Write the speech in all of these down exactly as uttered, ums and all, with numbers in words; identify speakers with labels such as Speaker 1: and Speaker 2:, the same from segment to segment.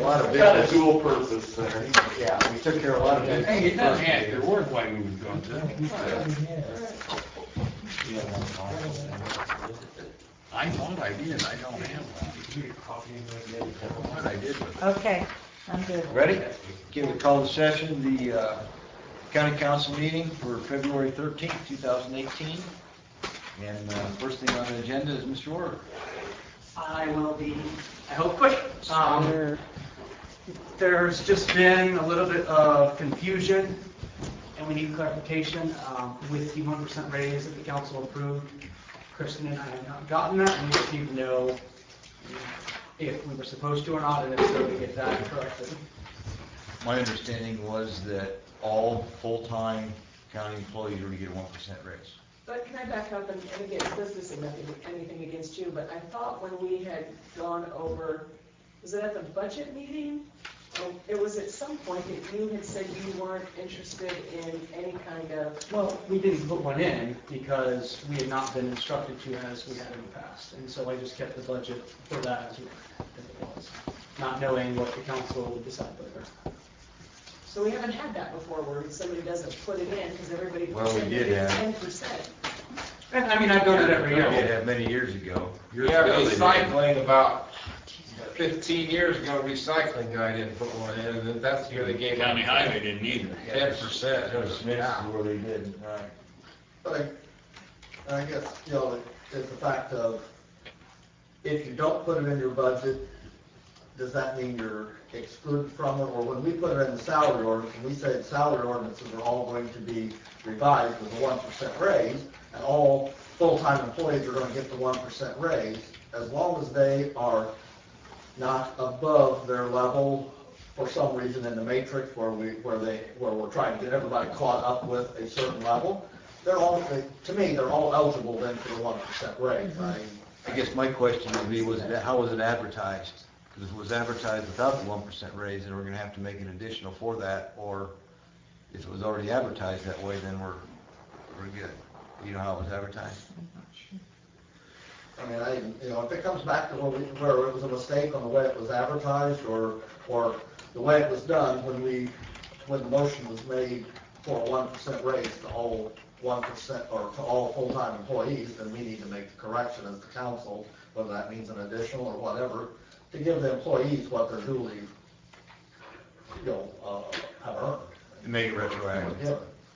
Speaker 1: lot of
Speaker 2: Got a
Speaker 1: business.
Speaker 2: dual purpose there.
Speaker 1: Yeah, we took care of a lot of business.
Speaker 3: Hey, it doesn't have to work like we was going to. I thought I did, I don't have one. What I did with it.
Speaker 4: Okay, I'm good.
Speaker 1: Ready? Okay, we call the session, the uh, county council meeting for February thirteenth, two thousand eighteen. And uh, first thing on the agenda is Mister Orr.
Speaker 5: I will be, I hope, quick. Um, there's just been a little bit of confusion, and we need clarification um, with the one percent raise that the council approved. Kristen and I have not gotten that, and we just need to know if we were supposed to or not, and if so, to get that corrected.
Speaker 1: My understanding was that all full-time county employees were to get a one percent raise.
Speaker 6: But can I back up, and, and again, this isn't nothing, anything against you, but I thought when we had gone over, was it at the budget meeting? Oh, it was at some point that you had said you weren't interested in any kind of,
Speaker 5: Well, we didn't put one in because we had not been instructed to as we had in the past, and so I just kept the budget for that as it was, not knowing what the council would decide later.
Speaker 6: so we haven't had that before where somebody doesn't put it in because everybody
Speaker 1: Well,
Speaker 6: puts
Speaker 1: we
Speaker 6: in
Speaker 1: did have-
Speaker 6: ten percent.
Speaker 5: And I mean, I've done it every
Speaker 1: We did
Speaker 5: year.
Speaker 1: have many years ago. Years
Speaker 2: Yeah,
Speaker 1: ago they did.
Speaker 2: recycling about fifteen years ago, recycling guy didn't put one in, and then that's the year they gave
Speaker 3: County highway didn't either.
Speaker 2: ten percent. It was,
Speaker 1: Smith's
Speaker 2: yeah.
Speaker 1: is where they did, right.
Speaker 7: But I, I guess, you know, it's the fact of, if you don't put it in your budget, does that mean you're excluded from it? Or when we put it in the salary ordinance, and we said salary ordinances are all going to be revised with a one percent raise, and all full-time employees are gonna get the one percent raise, as long as they are not above their level for some reason in the matrix where we, where they, where we're trying to get everybody caught up with a certain level, they're all, to me, they're all eligible then for the one percent raise. I,
Speaker 1: I guess my question would be, was it, how was it advertised? Because if it was advertised without the one percent raise, then we're gonna have to make an additional for that, or if it was already advertised that way, then we're, we're good. You know how it was advertised?
Speaker 7: I mean, I, you know, if it comes back to where, we, where it was a mistake on the way it was advertised, or, or the way it was done when we, when the motion was made for a one percent raise to all one percent, or to all full-time employees, then we need to make the correction as the council, whether that means an additional or whatever, to give the employees what they're duly, you know, uh, have earned.
Speaker 1: To make it retroactive.
Speaker 7: Yeah.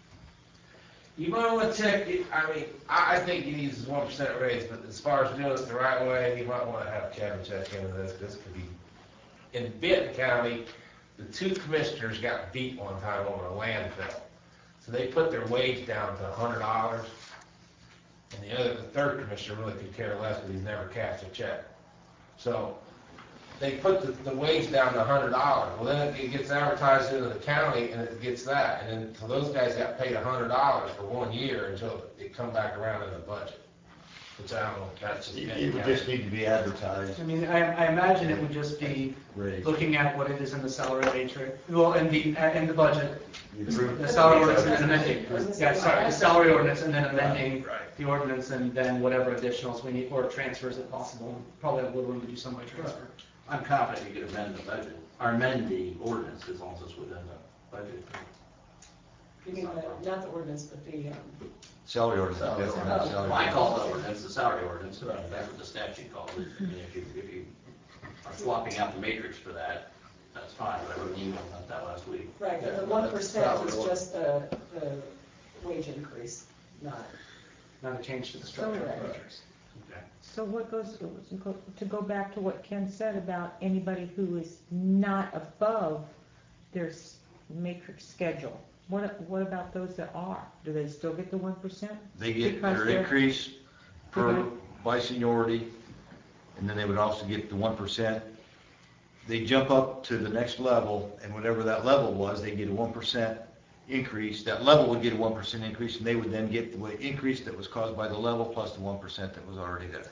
Speaker 2: You might want to check, it- I mean, I, I think he needs his one percent raise, but as far as doing it the right way, you might want to have Kevin check into this. This could be, in Benton County, the two commissioners got beat one time over a landfill. So they put their wage down to a hundred dollars, and the other, the third commissioner really could care less, but he's never cashed a check. So they put the, the wage down to a hundred dollars. Well, then it gets advertised into the county, and it gets that, and then, so those guys got paid a hundred dollars for one year until it come back around in the budget. Which I don't know, that's just.
Speaker 1: It would just need to be advertised.
Speaker 5: I mean, I, I imagine it would just be
Speaker 1: Raise.
Speaker 5: looking at what it is in the salary matrix, well, in the, uh, in the budget,
Speaker 1: You approve?
Speaker 5: the salary ordinance and then amending. Yeah, sorry, the salary ordinance and then amending
Speaker 1: Right.
Speaker 5: the ordinance, and then whatever additionals we need, or transfers if possible. Probably have a little room to do some by transfer.
Speaker 8: I'm confident you could amend the budget, or amend the ordinance as long as it's within the budget.
Speaker 6: You mean, the- not the ordinance, but the, um,
Speaker 1: Salary ordinance.
Speaker 7: Salary
Speaker 1: definitely,
Speaker 7: ordinance.
Speaker 1: salary
Speaker 8: Well, I
Speaker 1: ordinance.
Speaker 8: call it ordinance, the salary ordinance, that's what the statute calls it. I mean, if you, if you are swapping out the matrix for that, that's fine, but I wrote an email about that last week.
Speaker 6: right, but
Speaker 7: Yeah,
Speaker 6: the one
Speaker 7: that's
Speaker 6: percent
Speaker 7: salary
Speaker 6: is
Speaker 7: ordinance.
Speaker 6: just the, the wage increase, not.
Speaker 5: Not a change to the structure of the
Speaker 6: Correct.
Speaker 5: matrix.
Speaker 8: Okay.
Speaker 4: So what goes, to go back to what Ken said about anybody who is not above their s- matrix schedule, what, what about those that are? Do they still get the one percent?
Speaker 1: They get
Speaker 4: Because
Speaker 1: their
Speaker 4: they're-
Speaker 1: increase per,
Speaker 4: Okay.
Speaker 1: by seniority, and then they would also get the one percent. They jump up to the next level, and whatever that level was, they get a one percent increase. That level would get a one percent increase, and they would then get the wa- increase that was caused by the level plus the one percent that was already there.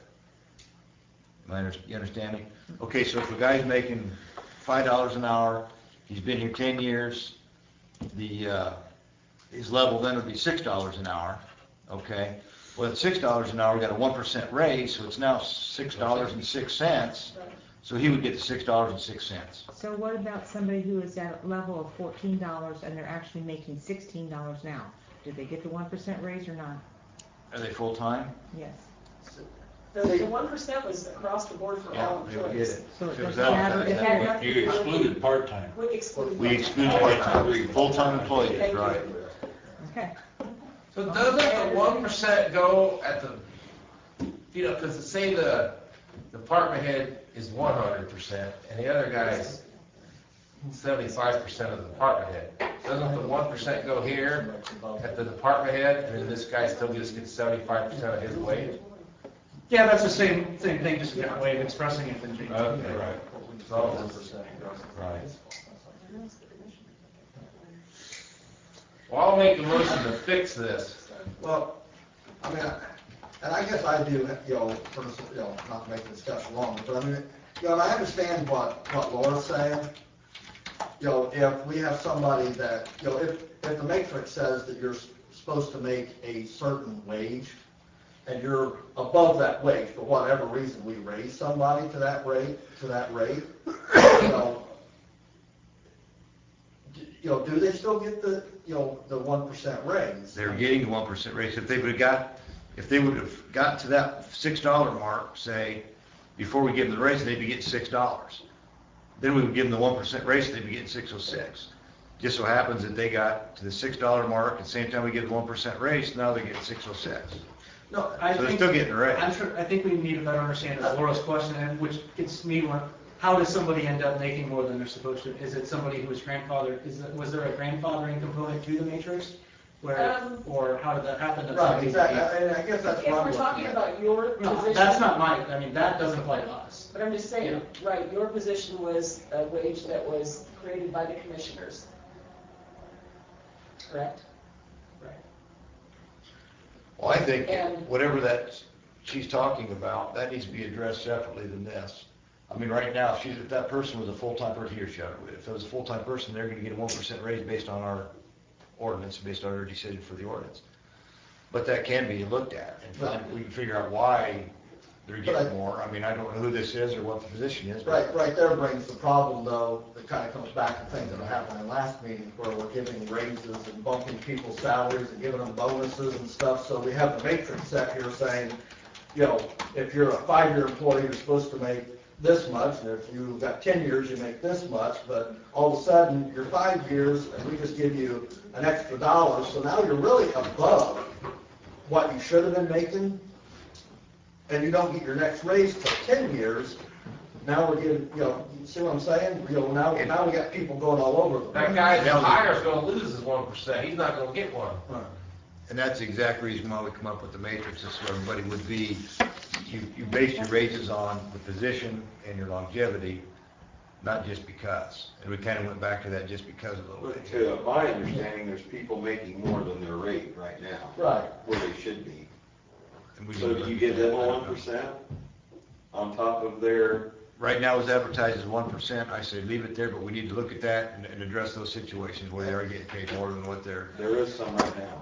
Speaker 1: Am I under, you understanding? Okay, so if a guy's making five dollars an hour, he's been here ten years, the, uh, his level then would be six dollars an hour, okay? Well, at six dollars an hour, we got a one percent raise, so it's now six dollars and six cents. So he would get the six dollars and six cents.
Speaker 4: So what about somebody who is at a level of fourteen dollars and they're actually making sixteen dollars now? Did they get the one percent raise or not?
Speaker 1: Are they full-time?
Speaker 4: Yes.
Speaker 6: The, the one percent was across the board for all
Speaker 1: They would get
Speaker 6: employees.
Speaker 1: it.
Speaker 4: So it
Speaker 1: If it was
Speaker 4: doesn't matter,
Speaker 1: outside.
Speaker 4: it had nothing
Speaker 3: You
Speaker 4: to do with.
Speaker 3: excluded part-time.
Speaker 6: We excluded.
Speaker 1: We exclude part-time, full-time employees,
Speaker 6: Thank you.
Speaker 1: right.
Speaker 4: Okay.
Speaker 2: So doesn't the one percent go at the, you know, because say the department head is one hundred percent and the other guy's seventy-five percent of the department head. Doesn't the one percent go here at the department head and then this guy still just gets seventy-five percent of his wage?
Speaker 5: Yeah, that's the same, same thing, just a different way of expressing it than James.
Speaker 2: Okay, right. So, right. Well, I'll make a motion to fix this.
Speaker 7: Well, I mean, I- and I guess I do, you know, for, this, you know, not to make the discussion longer, but I mean, you know, I understand what, what Laura's saying. You know, if we have somebody that, you know, if, if the matrix says that you're s- supposed to make a certain wage, and you're above that wage, for whatever reason, we raise somebody to that rate, to that rate, you know, d- you know, do they still get the, you know, the one percent raise?
Speaker 1: They're getting the one percent raise. If they would have got, if they would have gotten to that six dollar mark, say, before we give them the raise, they'd be getting six dollars. Then we would give them the one percent raise, they'd be getting six oh six. Just so happens that they got to the six dollar mark, at the same time we give the one percent raise, now they're getting six oh six.
Speaker 5: No, I
Speaker 1: So they're
Speaker 5: think,
Speaker 1: still getting a raise.
Speaker 5: I'm sure, I think we need to better understand Laura's question, and which gets me one, how does somebody end up making more than they're supposed to? Is it somebody who was grandfathered, is, it- was there a grandfathering component to the matrix? Where,
Speaker 6: Um,
Speaker 5: or how did that happen? that
Speaker 7: Right,
Speaker 5: somebody-
Speaker 7: exactly, and I guess that's
Speaker 6: If
Speaker 7: what I'm
Speaker 6: we're
Speaker 7: looking
Speaker 6: talking
Speaker 7: at.
Speaker 6: about your
Speaker 5: No,
Speaker 6: position.
Speaker 5: that's not my, I mean, that doesn't apply to us.
Speaker 6: But I'm just saying, right, your position was a wage that was created by the commissioners. Correct?
Speaker 5: Right.
Speaker 1: Well, I think
Speaker 6: And-
Speaker 1: whatever that she's talking about, that needs to be addressed separately than this. I mean, right now, if she's, if that person was a full-time person, here, shut it, if it was a full-time person, they're gonna get a one percent raise based on our ordinance, based on our decision for the ordinance. But that can be looked at, and find- we can figure out why they're getting more. I mean, I don't know who this is or what the position is, but
Speaker 7: Right, right there brings the problem, though, that kind of comes back to things that happened in last meeting, where we're giving raises and bumping people's salaries and giving them bonuses and stuff, so we have the matrix set here saying, you know, if you're a five-year employee, you're supposed to make this much, and if you've got ten years, you make this much, but all of a sudden, you're five years, and we just give you an extra dollar, so now you're really above what you should have been making, and you don't get your next raise for ten years. Now we're getting, you know, you see what I'm saying? You know, now, now we got people going all over the place.
Speaker 2: That guy that's higher's gonna lose his one percent, he's not gonna get one.
Speaker 7: Right.
Speaker 1: and that's the exact reason why we come up with the matrix, is so everybody would be, you, you base your raises on the position and your longevity, not just because. And we kind of went back to that just because a little
Speaker 9: But
Speaker 1: bit.
Speaker 9: to my understanding, there's people making more than their rate right now.
Speaker 7: Right.
Speaker 9: Where they should be.
Speaker 1: And we
Speaker 9: So
Speaker 1: can-
Speaker 9: do you give them a one percent on top of their,
Speaker 1: Right now, it's advertised as one percent. I say leave it there, but we need to look at that and, and address those situations where they are getting paid more than what they're.
Speaker 9: there is some right now.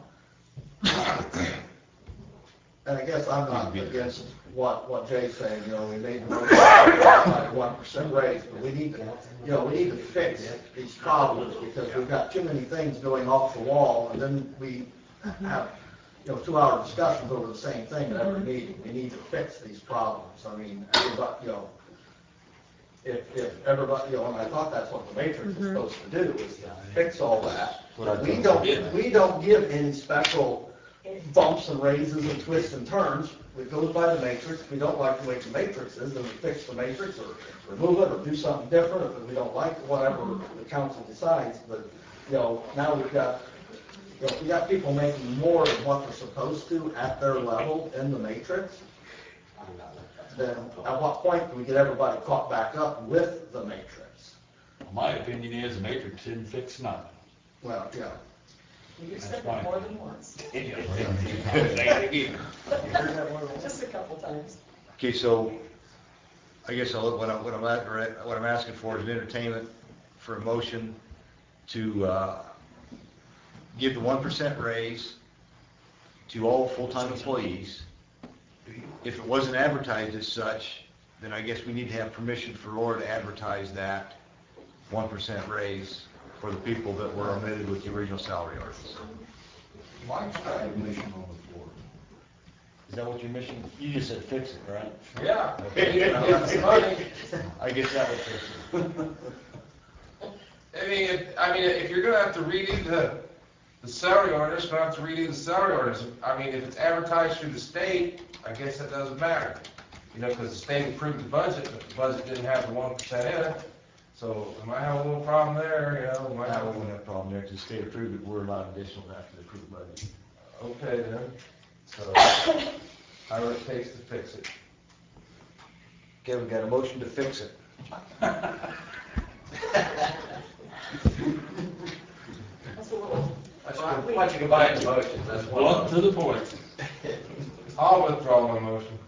Speaker 7: And I guess I'm not against what, what Jay's saying, you know, we made the motion, one percent raise, but we need to, you know, we need to fix these problems, because we've got too many things going off the wall, and then we have, you know, two-hour discussions over the same thing at every meeting. We need to fix these problems. I mean, everybody, you know, if, if everybody, you know, and I thought that's what the matrix was supposed to do, is to fix all that. We don't, we don't give any special bumps and raises and twists and turns. It goes by the matrix. If we don't like the way the matrix is, then we fix the matrix, or remove it, or do something different. If we don't like it, whatever the council decides. But, you know, now we've got, you know, we got people making more than what they're supposed to at their level in the matrix. Then at what point do we get everybody caught back up with the matrix?
Speaker 3: My opinion is the matrix didn't fix nothing.
Speaker 7: Well, yeah.
Speaker 6: You said that more than once,
Speaker 3: Say it again.
Speaker 6: just a couple times.
Speaker 1: Okay, so I guess I'll, what I'm, what I'm, at- what I'm asking for is an entertainment for a motion to, uh, give the one percent raise to all full-time employees. If it wasn't advertised as such, then I guess we need to have permission for Laura to advertise that one percent raise for the people that were omitted with the original salary orders.
Speaker 3: Mike's got a mission on the floor.
Speaker 1: Is that what your mission?
Speaker 3: You just said fix it, right?
Speaker 2: Yeah. It's funny.
Speaker 1: I guess that would fix it.
Speaker 2: I mean, if, I mean, if you're gonna have to redo the, the salary orders, you're gonna have to redo the salary orders. I mean, if it's advertised through the state, I guess that doesn't matter. You know, because the state approved the budget, but the budget didn't have the one percent in it. So, we might have a little problem there, you know, we might
Speaker 1: I
Speaker 2: have a
Speaker 1: wouldn't
Speaker 2: little.
Speaker 1: have a problem there, because the state approved it, we're allowed additional after they approve the budget.
Speaker 2: Okay then, so, however it takes to fix it.
Speaker 1: Okay, we got a motion to fix it.
Speaker 6: That's a little.
Speaker 8: Why don't you- why don't you combine the motions, that's one.
Speaker 3: Blunt to the point.
Speaker 2: I'll withdraw my motion.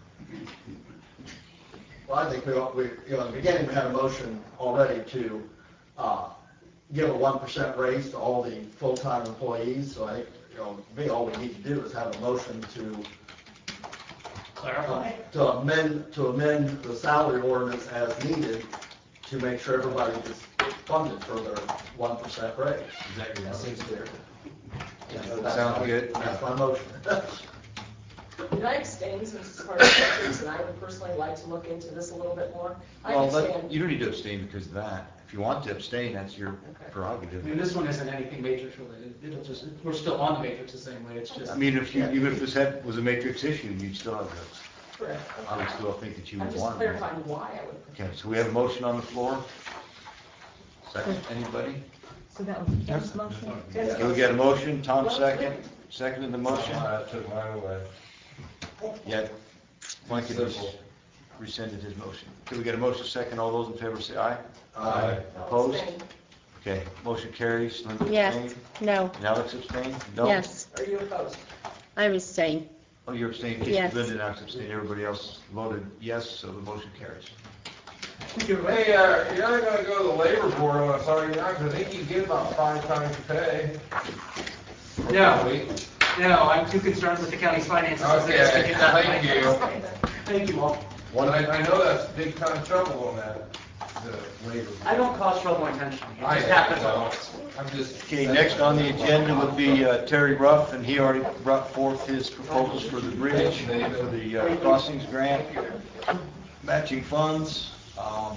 Speaker 7: Well, I think we, we, you know, in the beginning, we had a motion already to, uh, give a one percent raise to all the full-time employees, so I think, you know, me, all we need to do is have a motion to
Speaker 5: Clarify.
Speaker 7: to amend, to amend the salary ordinance as needed to make sure everybody gets funded for their one percent raise.
Speaker 1: Exactly.
Speaker 7: That seems clear.
Speaker 1: Sounds good.
Speaker 7: That's my motion.
Speaker 6: Did I abstain since it's part of the budgets, and I would personally like to look into this a little bit more? I
Speaker 1: Well, let-
Speaker 6: understand.
Speaker 1: you don't need to abstain because of that. If you want to abstain, that's your
Speaker 6: Okay.
Speaker 1: prerogative.
Speaker 5: I mean, this one isn't anything matrix related, it'll just, we're still on the matrix the same way, it's just.
Speaker 1: I mean, if you, even if this had, was a matrix issue, you'd still have this.
Speaker 6: Correct.
Speaker 1: I would still think that you
Speaker 6: I'm
Speaker 1: would
Speaker 6: just
Speaker 1: want it.
Speaker 6: clarifying why I would.
Speaker 1: Okay, so we have a motion on the floor. Second, anybody?
Speaker 4: So that was Ken's motion?
Speaker 1: Okay, we got a motion, Tom second, seconded the motion.
Speaker 2: I took mine away.
Speaker 1: Yeah, Mike had res- rescinded his motion. Okay, we got a motion second, all those in favor say aye.
Speaker 2: Aye.
Speaker 1: Opposed?
Speaker 6: Abstain.
Speaker 1: Okay, motion carries, Linda
Speaker 10: Yes,
Speaker 1: abstained,
Speaker 10: no,
Speaker 1: and Alex abstained? No?
Speaker 10: yes,
Speaker 6: Are you opposed?
Speaker 10: I was saying,
Speaker 1: Oh, you're abstaining,
Speaker 10: Yes.
Speaker 1: Linda and Alex abstained, everybody else voted yes, so the motion carries.
Speaker 2: Hey, uh, you're not gonna go to the labor board on us, are you not? 'Cause I think you get about five times your pay.
Speaker 5: No, no, I'm too concerned with the county's finances.
Speaker 2: Okay,
Speaker 5: to get that
Speaker 2: thank
Speaker 5: right.
Speaker 2: you.
Speaker 5: Thank you all.
Speaker 2: One, I, I know that's big time trouble on that, the labor.
Speaker 5: I don't cause trouble intentionally, it
Speaker 2: I
Speaker 5: just happens
Speaker 2: know.
Speaker 5: once.
Speaker 2: I'm just.
Speaker 1: Okay, next on the agenda would be uh, Terry Ruff, and he already brought forth his proposals for the bridge, for the uh, crossings grant, matching funds. Um,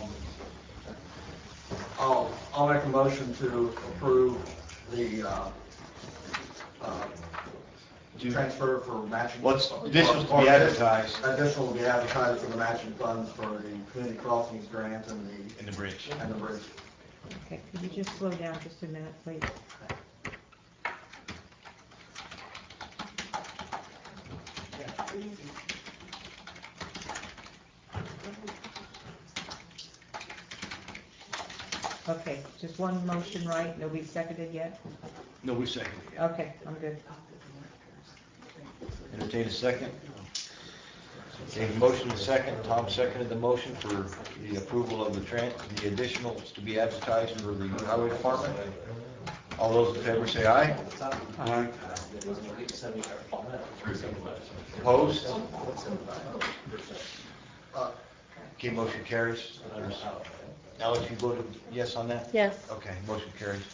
Speaker 7: I'll, I'll make a motion to approve the, uh, uh, transfer for matching.
Speaker 1: What's, this was to be advertised
Speaker 7: Additional to be advertised for the matching funds for the community crossings grant and the,
Speaker 1: in the bridge.
Speaker 7: and the bridge.
Speaker 4: Okay, could you just slow down just a minute, please? Okay, just one motion, right? Nobody seconded yet?
Speaker 1: No, we seconded it.
Speaker 4: Okay, I'm good.
Speaker 1: Entertain a second. Okay, motion and second. Tom seconded the motion for the approval of the tran, the additionals to be advertised for the highway department. All those in favor say aye.
Speaker 3: Aye.
Speaker 1: Opposed?
Speaker 7: Uh,
Speaker 1: Okay, motion carries. Alex, you voted yes on that?
Speaker 10: yes.
Speaker 1: Okay, motion carries.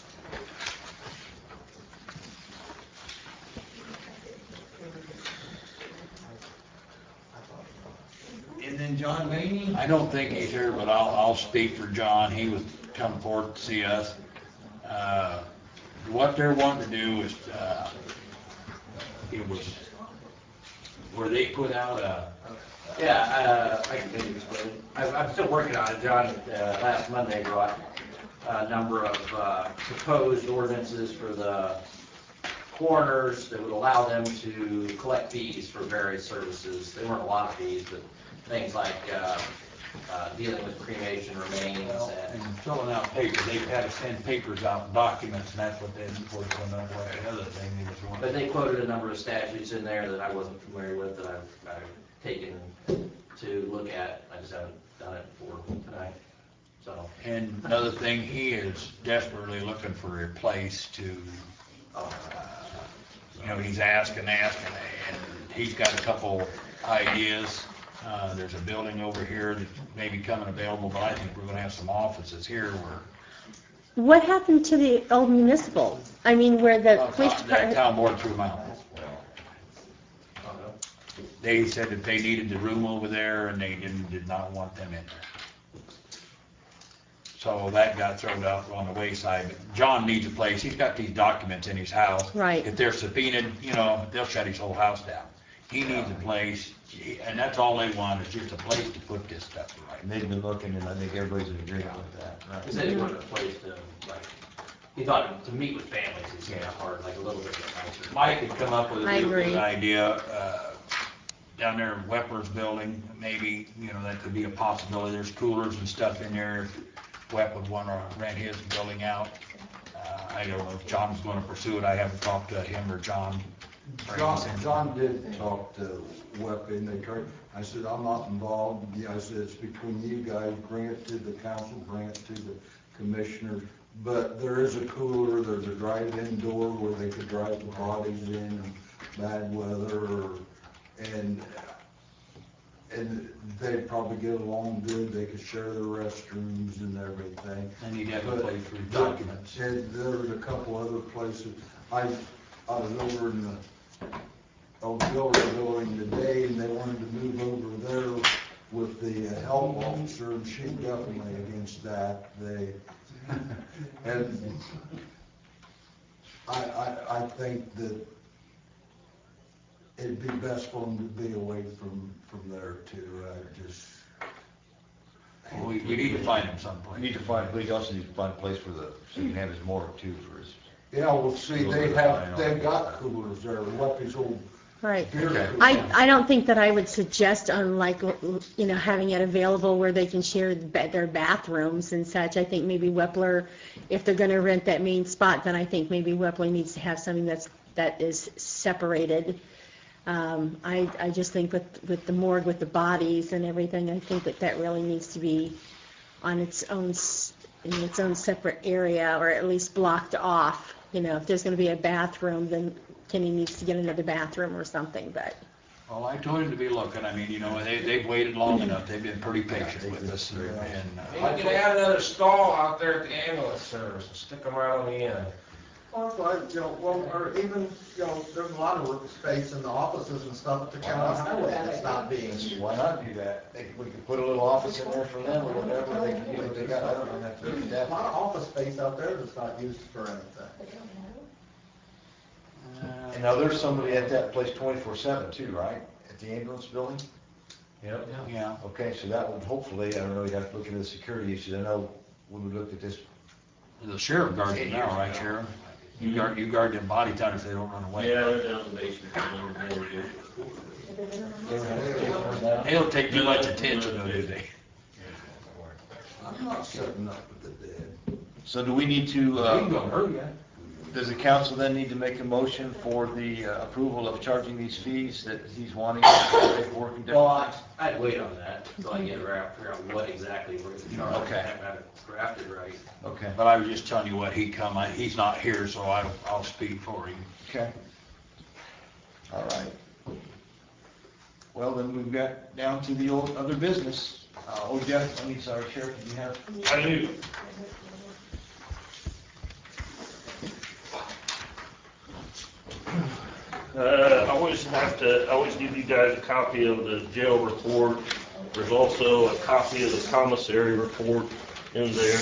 Speaker 1: And then John Maney?
Speaker 3: I don't think he's here, but I'll, I'll speak for John. He was coming forward to see us. Uh, What they're wanting to do is, uh, it was where they put out a,
Speaker 8: Yeah, uh, I can continue explaining. I'm, I'm still working on it. John, uh, last Monday brought a number of, uh, proposed ordinances for the coroners that would allow them to collect fees for various services. There weren't a lot of fees, but things like, uh, uh, dealing with cremation remains
Speaker 3: and
Speaker 8: and,
Speaker 3: filling out papers. They had to send papers out, documents, and that's what they, of course, one of the other thing he was wanting.
Speaker 8: but they quoted a number of statutes in there that I wasn't familiar with that I've, I've taken to look at. I just haven't done it before tonight, so.
Speaker 3: And another thing, he is desperately looking for a place to, uh, you know, he's asking, asking, and he's got a couple ideas. Uh, there's a building over here that may be coming available, but I think we're gonna have some offices here where,
Speaker 10: What happened to the old municipal? I mean, where the
Speaker 3: uh,
Speaker 10: police
Speaker 3: that
Speaker 10: department,
Speaker 3: town board threw them out. They said that they needed the room over there and they didn't, did not want them in there. So that got thrown out on the wayside. But John needs a place. He's got these documents in his house.
Speaker 10: Right.
Speaker 3: If they're subpoenaed, you know, they'll shut his whole house down. He needs a place, he- and that's all they want, is just a place to put this stuff right.
Speaker 1: And they've been looking, and I think everybody's in agreement with that.
Speaker 8: He said he wanted a place to, like, he thought to meet with families, he's kind of hard, like a little bit nicer.
Speaker 3: Mike had come up with
Speaker 10: I
Speaker 3: a
Speaker 10: agree.
Speaker 3: good idea, uh, down there in Wepler's building, maybe, you know, that could be a possibility. There's coolers and stuff in there. If Wep would want to rent his building out. Uh, I don't know if John's going to pursue it. I haven't talked to him or John.
Speaker 11: John, John did talk to Wep, and they tried, I said, I'm not involved. Yeah, I said, it's between you guys, bring it to the council, bring it to the commissioners. But there is a cooler, there's a drive-in door where they could drive the bodies in in bad weather, or, and, and they'd probably get along good, they could share their restrooms and everything.
Speaker 3: And he'd have a
Speaker 11: But
Speaker 3: place for his documents.
Speaker 11: And there was a couple other places. I, I was over in the auxiliary building today, and they wanted to move over there with the uh, health officer, and she definitely against that. They, and I, I, I think that it'd be best for them to be away from, from there too. I just.
Speaker 3: Well, We, we need to find him
Speaker 1: You
Speaker 3: someplace.
Speaker 1: need to find, but he also needs to find a place for the, so he can have his morgue too for his.
Speaker 11: Yeah, well, see, they have, they've got coolers there, what these old
Speaker 10: right.
Speaker 11: beer
Speaker 1: Okay.
Speaker 11: coolers.
Speaker 10: I, I don't think that I would suggest on like, you know, having it available where they can share the ba- their bathrooms and such. I think maybe Wepler, if they're going to rent that main spot, then I think maybe Wepler needs to have something that's, that is separated. Um, I, I just think with, with the morgue, with the bodies and everything, I think that that really needs to be on its own, s- in its own separate area, or at least blocked off. You know, if there's going to be a bathroom, then Kenny needs to get another bathroom or something, but.
Speaker 3: Well, I told him to be looking. I mean, you know, they, they've waited long enough. They've been pretty patient with us. And, uh,
Speaker 2: You can add another stall out there at the ambulance service and stick them right on the end.
Speaker 7: Well, that's right, you know, well, or even, you know, there's a lot of workspace in the offices and stuff at the county highway that's not being used.
Speaker 1: Why not do that? They, we could put a little office in there for them or whatever, they can do what they got, I don't know, have to do
Speaker 7: There's
Speaker 1: that.
Speaker 7: a lot of office space out there that's not used for anything.
Speaker 1: And now there's somebody at that place twenty-four seven too, right? At the ambulance building?
Speaker 2: Yep.
Speaker 3: yeah.
Speaker 1: Okay, so that would hopefully, I don't know, you'd have to look into the security issues. I know when we looked at this,
Speaker 3: The sheriff guards it now, right, Sheriff? You guard, you guard them body down if they don't run away.
Speaker 12: Yeah, they're down in the basement.
Speaker 3: They don't take too much attention though, do they?
Speaker 11: I'm not setting up with the dead.
Speaker 1: so do we need to,
Speaker 3: You can go
Speaker 1: uh,
Speaker 3: hurry, yeah.
Speaker 1: does the council then need to make a motion for the uh, approval of charging these fees that he's wanting, paperwork and
Speaker 8: Well, I,
Speaker 1: different things?
Speaker 8: I'd wait on that until I get around, figure out what exactly we're gonna charge.
Speaker 1: Okay.
Speaker 8: I haven't had it drafted right.
Speaker 1: Okay,
Speaker 3: But I was just telling you what, he come, I, he's not here, so I, I'll speak for him.
Speaker 1: okay. All right. Well, then we've got down to the old other business. Uh, oh, Jeff, I mean, sorry, Sheriff, did you have?
Speaker 12: I do. Uh, I always have to, I always give you guys a copy of the jail report. There's also a copy of the commissary report in there.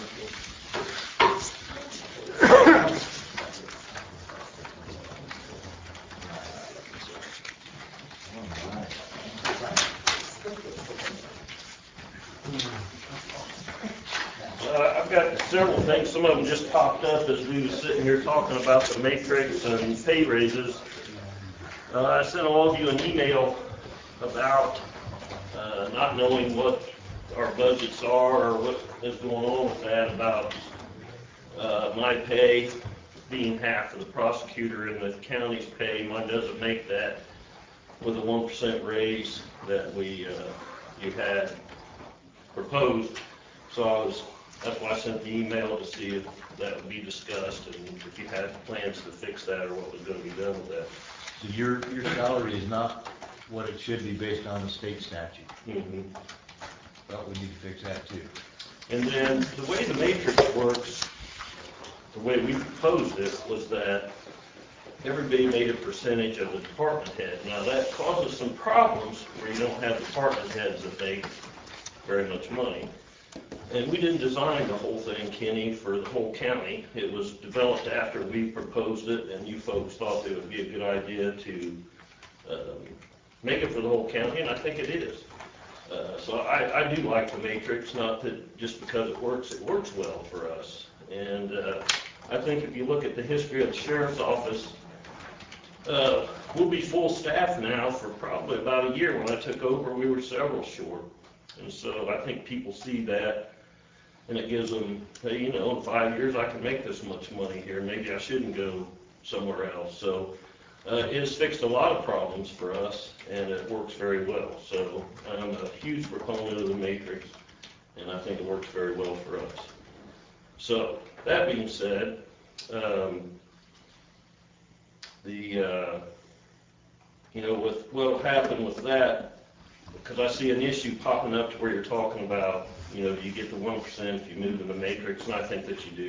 Speaker 12: Uh, I've got several things, some of them just popped up as we were sitting here talking about the matrix and pay raises. Uh, I sent all of you an email about uh, not knowing what our budgets are or what is going on with that, about uh, my pay being half of the prosecutor and the county's pay. Mine doesn't make that with a one percent raise that we, uh, you had proposed. So I was, that's why I sent the email to see if that would be discussed and if you had plans to fix that or what was going to be done with that.
Speaker 1: So your, your salary is not what it should be based on the state statute.
Speaker 12: Mhm.
Speaker 1: But we need to fix that too.
Speaker 12: And then the way the matrix works, the way we proposed it was that everybody made a percentage of the department head. Now that causes some problems where you don't have department heads that make very much money. And we didn't design the whole thing, Kenny, for the whole county. It was developed after we proposed it, and you folks thought it would be a good idea to um, make it for the whole county, and I think it is. Uh, so I, I do like the matrix, not that just because it works, it works well for us. And uh, I think if you look at the history of the sheriff's office, uh, we'll be full staff now for probably about a year. When I took over, we were several short. And so I think people see that, and it gives them, hey, you know, in five years I can make this much money here. Maybe I shouldn't go somewhere else. So uh, it has fixed a lot of problems for us, and it works very well. So I'm a huge proponent of the matrix, and I think it works very well for us. So that being said, um, the uh, you know, with what will happen with that, because I see an issue popping up to where you're talking about, you know, do you get the one percent if you move in the matrix, and I think that you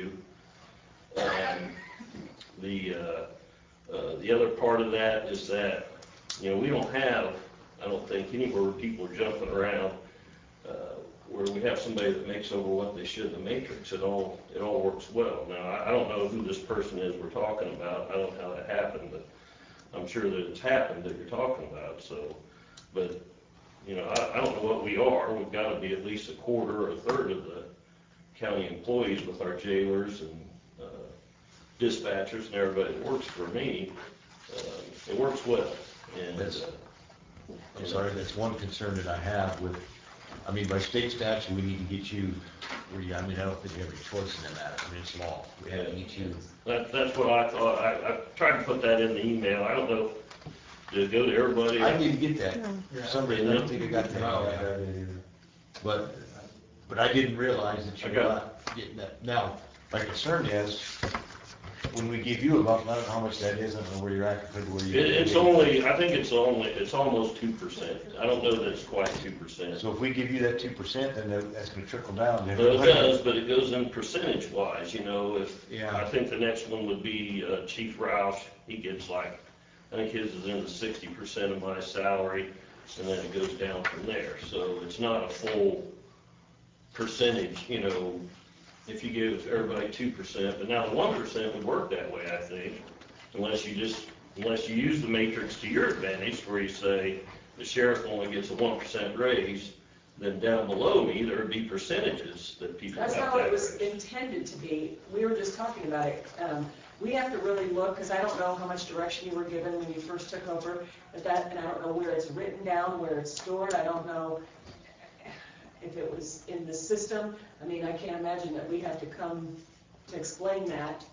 Speaker 12: do. Um, the, uh, uh, the other part of that is that, you know, we don't have, I don't think, anywhere where people are jumping around, uh, where we have somebody that makes over what they should in the matrix. It all, it all works well. Now, I, I don't know who this person is we're talking about. I don't know how that happened, but I'm sure that it's happened that you're talking about, so, but, you know, I, I don't know what we are. We've got to be at least a quarter or a third of the county employees with our jailers and uh, dispatchers and everybody that works for me. Uh, it works well. And
Speaker 1: That's,
Speaker 12: uh,
Speaker 1: I'm sorry, that's one concern that I have with, I mean, by state statute, we need to get you, where you, I mean, I don't think we have any choice in that matter. I mean, it's law. We have to get you.
Speaker 12: that, that's what I thought. I, I tried to put that in the email. I don't know. Did it go to everybody?
Speaker 1: I didn't get that.
Speaker 7: Yeah.
Speaker 1: For some reason, I don't think I got that. But, but I didn't realize that you
Speaker 12: I
Speaker 1: were
Speaker 12: got
Speaker 1: not getting that. Now, my concern is, when we give you a bump, I don't know how much that is, I don't know where you're at compared to where you.
Speaker 12: It, it's only, I think it's only, it's almost two percent. I don't know that it's quite two percent.
Speaker 1: So if we give you that two percent, then that- that's gonna trickle down. to
Speaker 12: Well, it
Speaker 1: everybody.
Speaker 12: does, but it goes in percentage wise, you know, if,
Speaker 1: Yeah.
Speaker 12: I think the next one would be uh, Chief Roush. He gets like, I think his is in the sixty percent of my salary, and then it goes down from there. So it's not a full percentage, you know, if you give everybody two percent, but now the one percent would work that way, I think, unless you just, unless you use the matrix to your advantage, where you say the sheriff only gets a one percent raise, then down below me, there would be percentages that people have
Speaker 6: That's
Speaker 12: to
Speaker 6: how it
Speaker 12: have
Speaker 6: was
Speaker 12: raised.
Speaker 6: intended to be. We were just talking about it. Um, we have to really look, because I don't know how much direction you were given when you first took over, but that, and I don't know where it's written down, where it's stored. I don't know if it was in the system. I mean, I can't imagine that we have to come to explain that,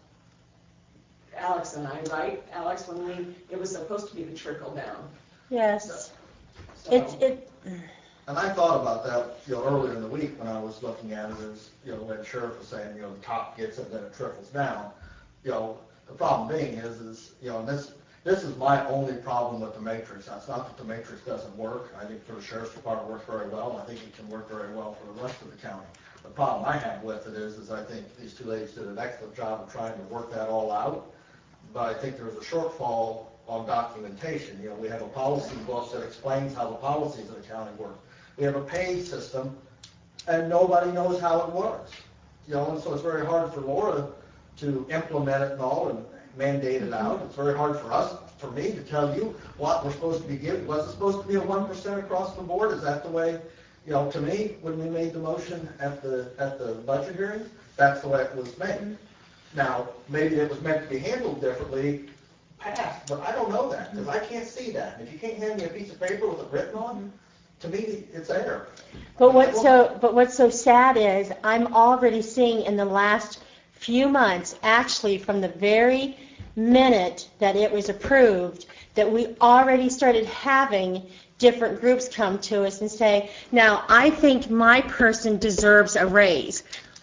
Speaker 6: Alex and I, right? Alex, when we, it was supposed to be the trickle down.
Speaker 10: Yes.
Speaker 6: So-
Speaker 10: It's, it,
Speaker 7: And I thought about that, you know, earlier in the week when I was looking at it, as, you know, when Sheriff was saying, you know, the top gets it, then it trickles down. You know, the problem being is, is, you know, this, this is my only problem with the matrix. It's not that the matrix doesn't work. I think for the Sheriff's Department it works very well. I think it can work very well for the rest of the county. The problem I have with it is, is I think these two ladies did an excellent job of trying to work that all out. But I think there was a shortfall on documentation. You know, we have a policy book that explains how the policies of the county work. We have a pay system, and nobody knows how it works. You know, and so it's very hard for Laura to implement it and all and mandate it out. It's very hard for us, for me, to tell you what we're supposed to be giving. Was it supposed to be a one percent across the board? Is that the way, you know, to me, when we made the motion at the, at the budget hearing, that's the way it was made. Now, maybe it was meant to be handled differently past, but I don't know that, because I can't see that. If you can't hand me a piece of paper with it written on, to me, it's there.
Speaker 10: but what's so, but what's so sad is I'm already seeing in the last few months, actually from the very minute that it was approved, that we already started having different groups come to us and say, now, I think my person deserves a raise.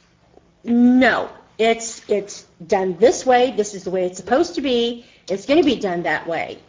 Speaker 10: No, it's it's done this way. This is the way it's supposed to be. It's going to be done that way.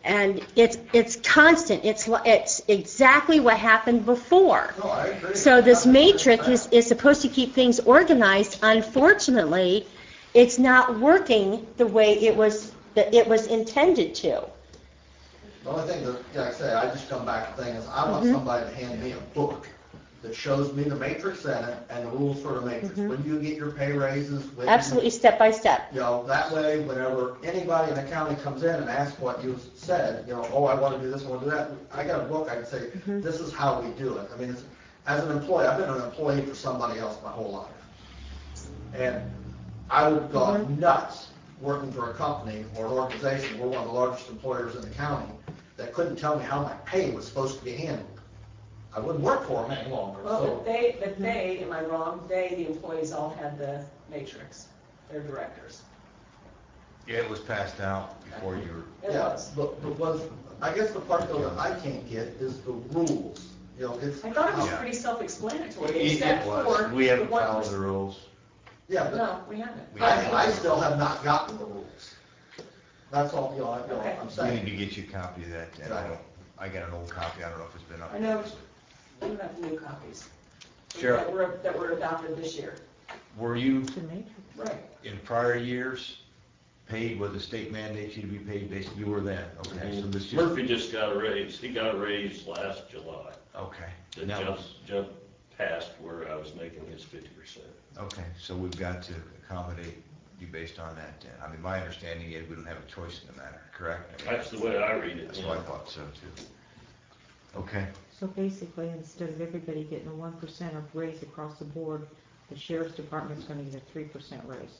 Speaker 10: And it's, it's constant, it's, li- it's exactly what happened before.
Speaker 7: No, I agree.
Speaker 10: So this
Speaker 7: one hundred
Speaker 10: matrix is,
Speaker 7: percent.
Speaker 10: is supposed to keep things organized. Unfortunately, it's not working the way it was, that it was intended to.
Speaker 7: The only thing that, like I say, I just come back to the thing is, I want
Speaker 10: Mhm.
Speaker 7: somebody to hand me a book that shows me the matrix in it and the rules for the matrix.
Speaker 10: Mhm.
Speaker 7: When you get your pay raises, when
Speaker 10: Absolutely, step by step.
Speaker 7: You know, that way, whenever anybody in the county comes in and asks what you said, you know, oh, I want to do this, I want to do that, I got a book, I can say,
Speaker 10: Mhm.
Speaker 7: this is how we do it. I mean, it's, as an employee, I've been an employee for somebody else my whole life. And I would have gone
Speaker 10: Mhm.
Speaker 7: nuts working for a company or an organization, we're one of the largest employers in the county, that couldn't tell me how my pay was supposed to be handled. I wouldn't work for them any longer,
Speaker 6: Well,
Speaker 7: so.
Speaker 6: but they, but they, am I wrong, they, the employees all had the matrix, their directors.
Speaker 1: Yeah, it was passed out before you were.
Speaker 6: It
Speaker 7: Yeah,
Speaker 6: was.
Speaker 7: but, but was, I guess the part though that I can't get is the rules, you know, it's.
Speaker 6: I thought it was
Speaker 1: Yeah.
Speaker 6: pretty self-explanatory,
Speaker 1: It
Speaker 6: except
Speaker 1: it
Speaker 6: for
Speaker 1: was, we haven't
Speaker 6: the one
Speaker 1: followed
Speaker 6: percent.
Speaker 1: the rules.
Speaker 7: Yeah, but
Speaker 6: No, we haven't.
Speaker 1: We
Speaker 7: I, I still have not gotten the rules. That's all, you know, I- you know,
Speaker 6: Okay.
Speaker 7: I'm
Speaker 1: We
Speaker 7: saying.
Speaker 1: need to get you a copy of that, and I don't, I got an old copy, I don't know if it's been up.
Speaker 6: I know, we have new copies.
Speaker 1: Sheriff.
Speaker 6: That were, that were adopted this year.
Speaker 1: Were you,
Speaker 4: The matrix.
Speaker 6: Right.
Speaker 1: in prior years, paid what the state mandates you to be paid, basically, you were then, okay, so this just,
Speaker 12: Murphy just got a raise, he got a raise last July.
Speaker 1: okay.
Speaker 12: That
Speaker 1: That
Speaker 12: jumped,
Speaker 1: was-
Speaker 12: jumped past where I was making his fifty percent.
Speaker 1: Okay, so we've got to accommodate you based on that, then. I mean, my understanding is we don't have a choice in the matter, correct? I mean,
Speaker 12: That's the way I read it,
Speaker 1: That's what I
Speaker 12: yeah.
Speaker 1: thought so, too. Okay,
Speaker 4: So basically, instead of everybody getting a one percent of raise across the board, the sheriff's department's gonna get a three percent raise.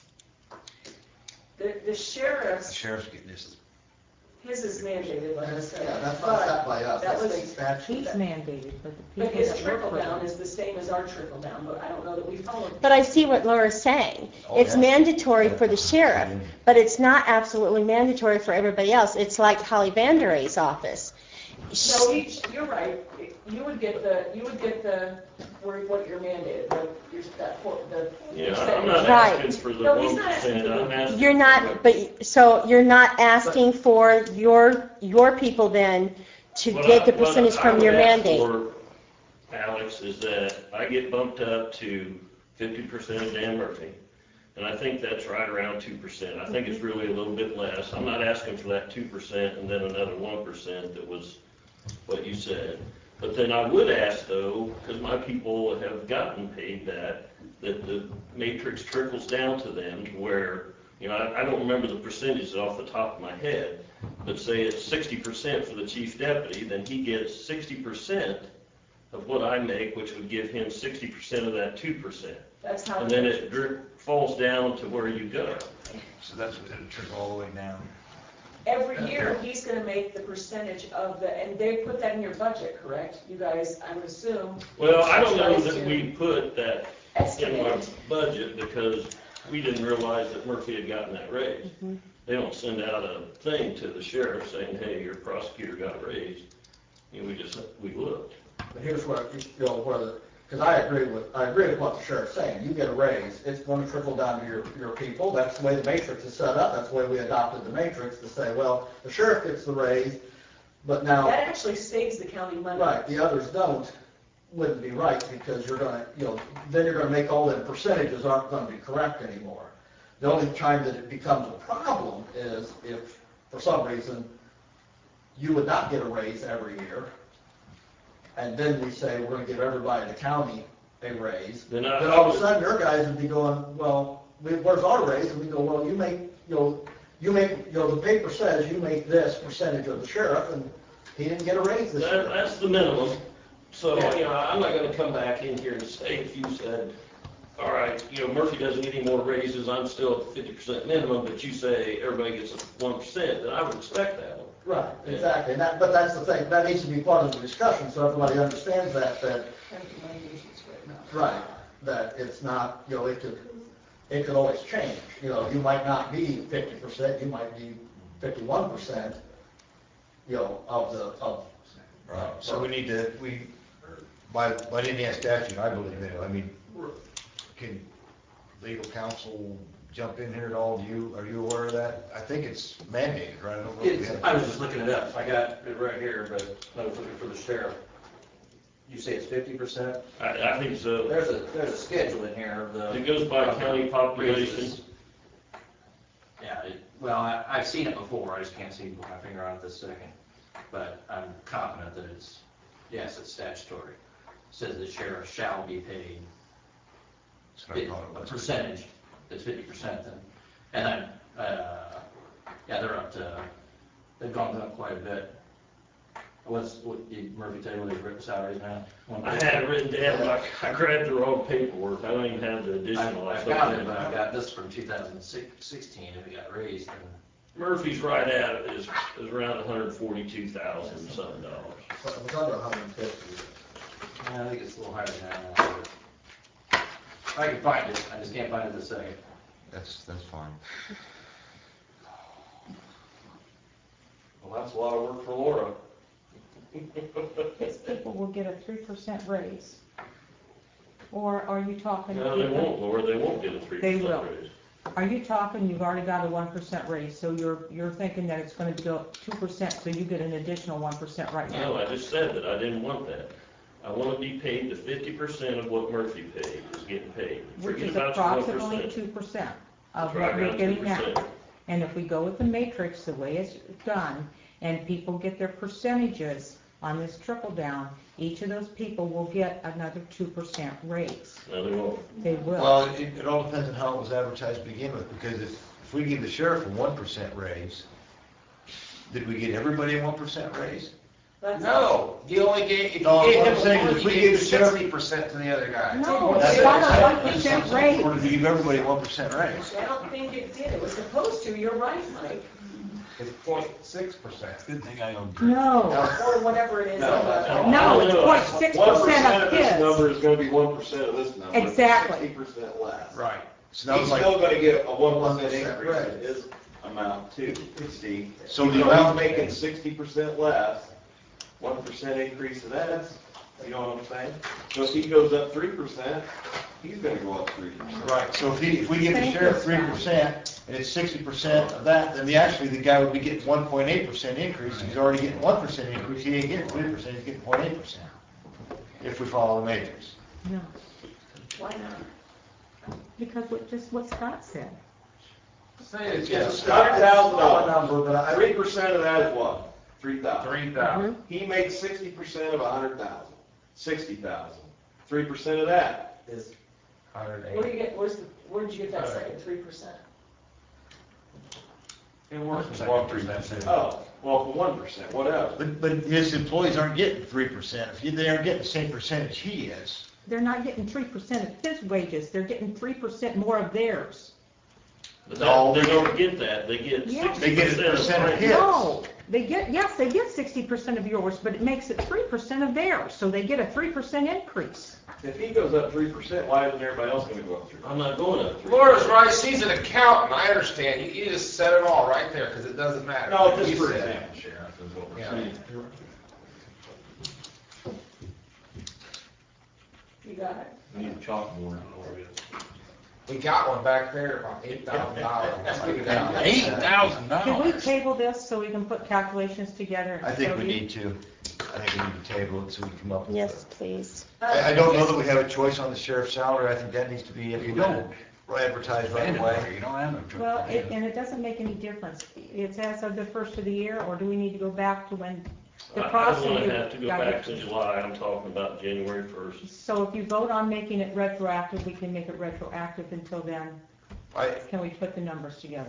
Speaker 6: The, the
Speaker 1: the
Speaker 6: sheriff's,
Speaker 1: sheriff's getting this,
Speaker 6: his is mandated, like I
Speaker 7: That's,
Speaker 6: said.
Speaker 7: yeah, that's not set by us,
Speaker 6: That
Speaker 7: that's
Speaker 6: was-
Speaker 7: state statute.
Speaker 4: He's mandated, but the
Speaker 6: But
Speaker 4: people
Speaker 6: his
Speaker 4: that work
Speaker 6: trickle
Speaker 4: for
Speaker 6: down
Speaker 4: him.
Speaker 6: is the same as our trickle down, but I don't know that we followed.
Speaker 10: But I see what Laura's saying.
Speaker 1: Oh,
Speaker 10: It's
Speaker 1: yeah.
Speaker 10: mandatory for the sheriff, but it's not absolutely mandatory for everybody else. It's like Holly Vanderay's office.
Speaker 6: No, each, you're right, you would get the, you would get the, where, what you're mandated, like, your, that, for- the.
Speaker 12: Yeah, I'm not
Speaker 10: Right.
Speaker 12: asking for the
Speaker 6: No, he's
Speaker 12: one
Speaker 6: not asking
Speaker 12: percent,
Speaker 6: for the-
Speaker 12: I'm asking.
Speaker 10: You're
Speaker 12: for
Speaker 10: not, but, so you're not asking for your, your people then to
Speaker 12: What
Speaker 10: get
Speaker 12: I-
Speaker 10: the
Speaker 12: what
Speaker 10: percentage
Speaker 12: I
Speaker 10: from
Speaker 12: would
Speaker 10: your
Speaker 12: ask
Speaker 10: mandate?
Speaker 12: for, Alex, is that I get bumped up to fifty percent of Dan Murphy, and I think that's right around two percent. I think it's really a little bit less. I'm not asking for that two percent and then another one percent that was what you said. But then I would ask though, because my people have gotten paid that, that the matrix trickles down to them to where, you know, I, I don't remember the percentages off the top of my head, but say it's sixty percent for the chief deputy, then he gets sixty percent of what I make, which would give him sixty percent of that two percent.
Speaker 6: That's how.
Speaker 12: And then it drip, falls down to where you go.
Speaker 1: so that's what it'll trickle all the way down.
Speaker 6: Every year, he's gonna make the percentage of the, and they put that in your budget, correct? You guys, I would assume.
Speaker 12: Well, I don't know
Speaker 6: You guys
Speaker 12: that
Speaker 6: do.
Speaker 12: we put that in my
Speaker 6: Estimate.
Speaker 12: budget because we didn't realize that Murphy had gotten that raise. They don't send out a thing to the sheriff saying, hey, your prosecutor got raised. You know, we just, we looked.
Speaker 7: But here's where, you know, where the, because I agree with, I agree with what the sheriff's saying. You get a raise, it's going to trickle down to your, your people. That's the way the matrix is set up. That's the way we adopted the matrix to say, well, the sheriff gets the raise, but now,
Speaker 6: That actually saves the county money.
Speaker 7: right, the others don't, wouldn't be right because you're going to, you know, then you're going to make all the percentages aren't going to be correct anymore. The only time that it becomes a problem is if, for some reason, you would not get a raise every year, and then we say we're going to give everybody in the county a raise.
Speaker 12: Then
Speaker 7: Then
Speaker 12: I-
Speaker 7: all of a sudden, your guys would be going, well, we- where's our raise? And we go, well, you make, you know, you make, you know, the paper says you make this percentage of the sheriff, and he didn't get a raise this
Speaker 12: That,
Speaker 7: year.
Speaker 12: that's the minimum. So, you know, I'm not gonna come back in here and say if you said, all right, you know, Murphy doesn't get any more raises, I'm still at fifty percent minimum, but you say everybody gets one percent, then I would expect that one.
Speaker 7: Right, exactly. And that, but that's the thing, that needs to be part of the discussion, so everybody understands that, that, right, that it's not, you know, it could, it could always change. You know, you might not be fifty percent, you might be fifty-one percent, you know, of the, of.
Speaker 1: Right, so we need to, we, by, by Indiana statute, I believe, anyway, I mean, can, legal counsel jump in here at all? Do you, are you aware of that? I think it's mandated, right? I don't know if we
Speaker 8: It's,
Speaker 1: have-
Speaker 8: I was just looking it up, I got it right here, but I was looking for the sheriff. You say it's fifty percent?
Speaker 12: I, I think so.
Speaker 8: There's a, there's a schedule in here of the.
Speaker 12: It goes by county population.
Speaker 8: Yeah, it, well, I, I've seen it before, I just can't see my finger on it this second. But I'm confident that it's, yes, it's statutory. It says the sheriff shall be paid
Speaker 1: That's what I thought it
Speaker 8: a
Speaker 1: was.
Speaker 8: percentage, it's fifty percent then. And I'm, uh, yeah, they're up to, they've gone up quite a bit. What's, what, did Murphy tell you what his written salaries now?
Speaker 12: I had it written down, but I I grabbed the wrong paperwork. I don't even have the
Speaker 8: I've,
Speaker 12: additional. I
Speaker 8: I've
Speaker 12: thought
Speaker 8: got it,
Speaker 12: that-
Speaker 8: but I've got this from two thousand sixteen, if it got raised, and
Speaker 12: Murphy's right at it is, is around one hundred forty-two thousand something dollars.
Speaker 7: So it was under a hundred and fifty.
Speaker 8: yeah, I think it's a little higher than that. but I can find it, I just can't find it this second.
Speaker 1: That's, that's fine.
Speaker 9: Well, that's a lot of work for Laura.
Speaker 4: These people will get a three percent raise. Or are you talking?
Speaker 12: No, they won't, Laura, they won't get a three
Speaker 4: They
Speaker 12: percent
Speaker 4: will.
Speaker 12: raise.
Speaker 4: Are you talking, you've already got a one percent raise, so you're, you're thinking that it's gonna go two percent, so you get an additional one percent right now?
Speaker 12: No, I just said that, I didn't want that. I want to be paid the fifty percent of what Murphy paid is getting paid.
Speaker 4: Which
Speaker 12: Forget
Speaker 4: is
Speaker 12: about your one
Speaker 4: approximately
Speaker 12: percent.
Speaker 4: two percent of
Speaker 12: That's right,
Speaker 4: what we're
Speaker 12: around
Speaker 4: getting now.
Speaker 12: two percent.
Speaker 4: And if we go with the matrix, the way it's done, and people get their percentages on this trickle down, each of those people will get another two percent raise.
Speaker 12: No, they won't.
Speaker 4: They will.
Speaker 1: Well, it, it all depends on how it was advertised to begin with, because if, if we give the sheriff a one percent raise, did we get everybody a one percent raise?
Speaker 6: That's-
Speaker 2: No, you only gave, if you
Speaker 1: No,
Speaker 2: gave
Speaker 1: what
Speaker 2: him
Speaker 1: I'm saying is
Speaker 2: one,
Speaker 1: if
Speaker 2: you
Speaker 1: we
Speaker 2: gave
Speaker 1: give the sheriff-
Speaker 2: sixty percent to the other guy.
Speaker 4: No,
Speaker 1: That's
Speaker 4: they got a
Speaker 1: what I'm
Speaker 4: one
Speaker 1: saying.
Speaker 4: percent raise.
Speaker 1: Or did we give everybody a one percent raise?
Speaker 6: I don't think it did, it was supposed to, you're right, Mike.
Speaker 2: It's point six percent.
Speaker 3: Good thing I own.
Speaker 4: No,
Speaker 6: Or whatever it is.
Speaker 8: No, that's
Speaker 6: on
Speaker 4: no, it's
Speaker 12: No,
Speaker 4: point six percent of
Speaker 9: this number
Speaker 4: his.
Speaker 9: is gonna be one percent of this number.
Speaker 4: Exactly.
Speaker 9: Sixty percent less.
Speaker 1: Right. So that
Speaker 9: He's
Speaker 1: was like,
Speaker 9: still gonna get a one percent
Speaker 7: 1%
Speaker 9: increase in
Speaker 7: raise.
Speaker 9: his amount too, see?
Speaker 1: So
Speaker 9: So
Speaker 1: the-
Speaker 9: now making sixty percent less, one percent increase of that, you know what I'm saying? So if he goes up three percent, he's gonna go up three percent.
Speaker 1: right, so if he, if we give the
Speaker 4: Thank
Speaker 1: sheriff
Speaker 4: you,
Speaker 1: three
Speaker 4: Scott.
Speaker 1: percent, and it's sixty percent of that, then the, actually, the guy would be getting one point eight percent increase. He's already getting one percent increase, he ain't getting three percent, he's getting point eight percent. If we follow the matrix.
Speaker 4: No,
Speaker 6: Why not?
Speaker 4: because what, just what Scott said.
Speaker 2: Say it's
Speaker 9: It's
Speaker 2: just
Speaker 9: a hundred thousand
Speaker 7: Dollar
Speaker 9: dollars.
Speaker 7: number, but I,
Speaker 9: Three percent of that is what? Three thousand.
Speaker 2: three thousand.
Speaker 9: He makes sixty percent of a hundred thousand, sixty thousand. Three percent of that is,
Speaker 2: Hundred
Speaker 6: Where do
Speaker 2: eighty.
Speaker 6: you get, where's the, where'd you get that second three percent?
Speaker 8: It works.
Speaker 2: One percent.
Speaker 9: oh, well, for one percent, whatever.
Speaker 1: But, but his employees aren't getting three percent. If he- they aren't getting the same percentage he is.
Speaker 4: They're not getting three percent of his wages, they're getting three percent more of theirs.
Speaker 12: But
Speaker 1: No,
Speaker 12: that, they
Speaker 1: they
Speaker 12: don't get that, they get
Speaker 4: Yeah.
Speaker 12: sixty
Speaker 1: They get a percent of his.
Speaker 4: No, they get, yes, they get sixty percent of yours, but it makes it three percent of theirs, so they get a three percent increase.
Speaker 9: If he goes up three percent, why isn't everybody else gonna go up three percent?
Speaker 12: I'm not going up three.
Speaker 2: Laura's right, she's an accountant, I understand, you, you just said it all right there, because it doesn't matter.
Speaker 9: No,
Speaker 2: Like
Speaker 9: just
Speaker 2: you
Speaker 9: for
Speaker 2: said.
Speaker 9: example, Sheriff, is what we're
Speaker 2: Yeah.
Speaker 9: saying.
Speaker 6: You got it?
Speaker 3: We need a chalkboard, Gloria.
Speaker 2: We got one back there, about eight thousand dollars.
Speaker 3: Eight thousand
Speaker 4: Can we
Speaker 3: dollars?
Speaker 4: table this so we can put calculations together?
Speaker 1: I think
Speaker 4: So
Speaker 1: we
Speaker 4: you-
Speaker 1: need to. I think we need to table it so we can come up with
Speaker 10: Yes,
Speaker 1: a-
Speaker 10: please.
Speaker 1: I, I don't know that we have a choice on the sheriff's salary. I think that needs to be implemented, advertised right away.
Speaker 3: You don't have no choice.
Speaker 4: Well, it, and it doesn't make any difference. It's as of the first of the year, or do we need to go back to when the
Speaker 12: I I
Speaker 4: process?
Speaker 12: don't wanna have to go back to July, I'm talking about January first.
Speaker 4: So if you vote on making it retroactive, we can make it retroactive until then.
Speaker 1: I,
Speaker 4: Can we put the numbers together?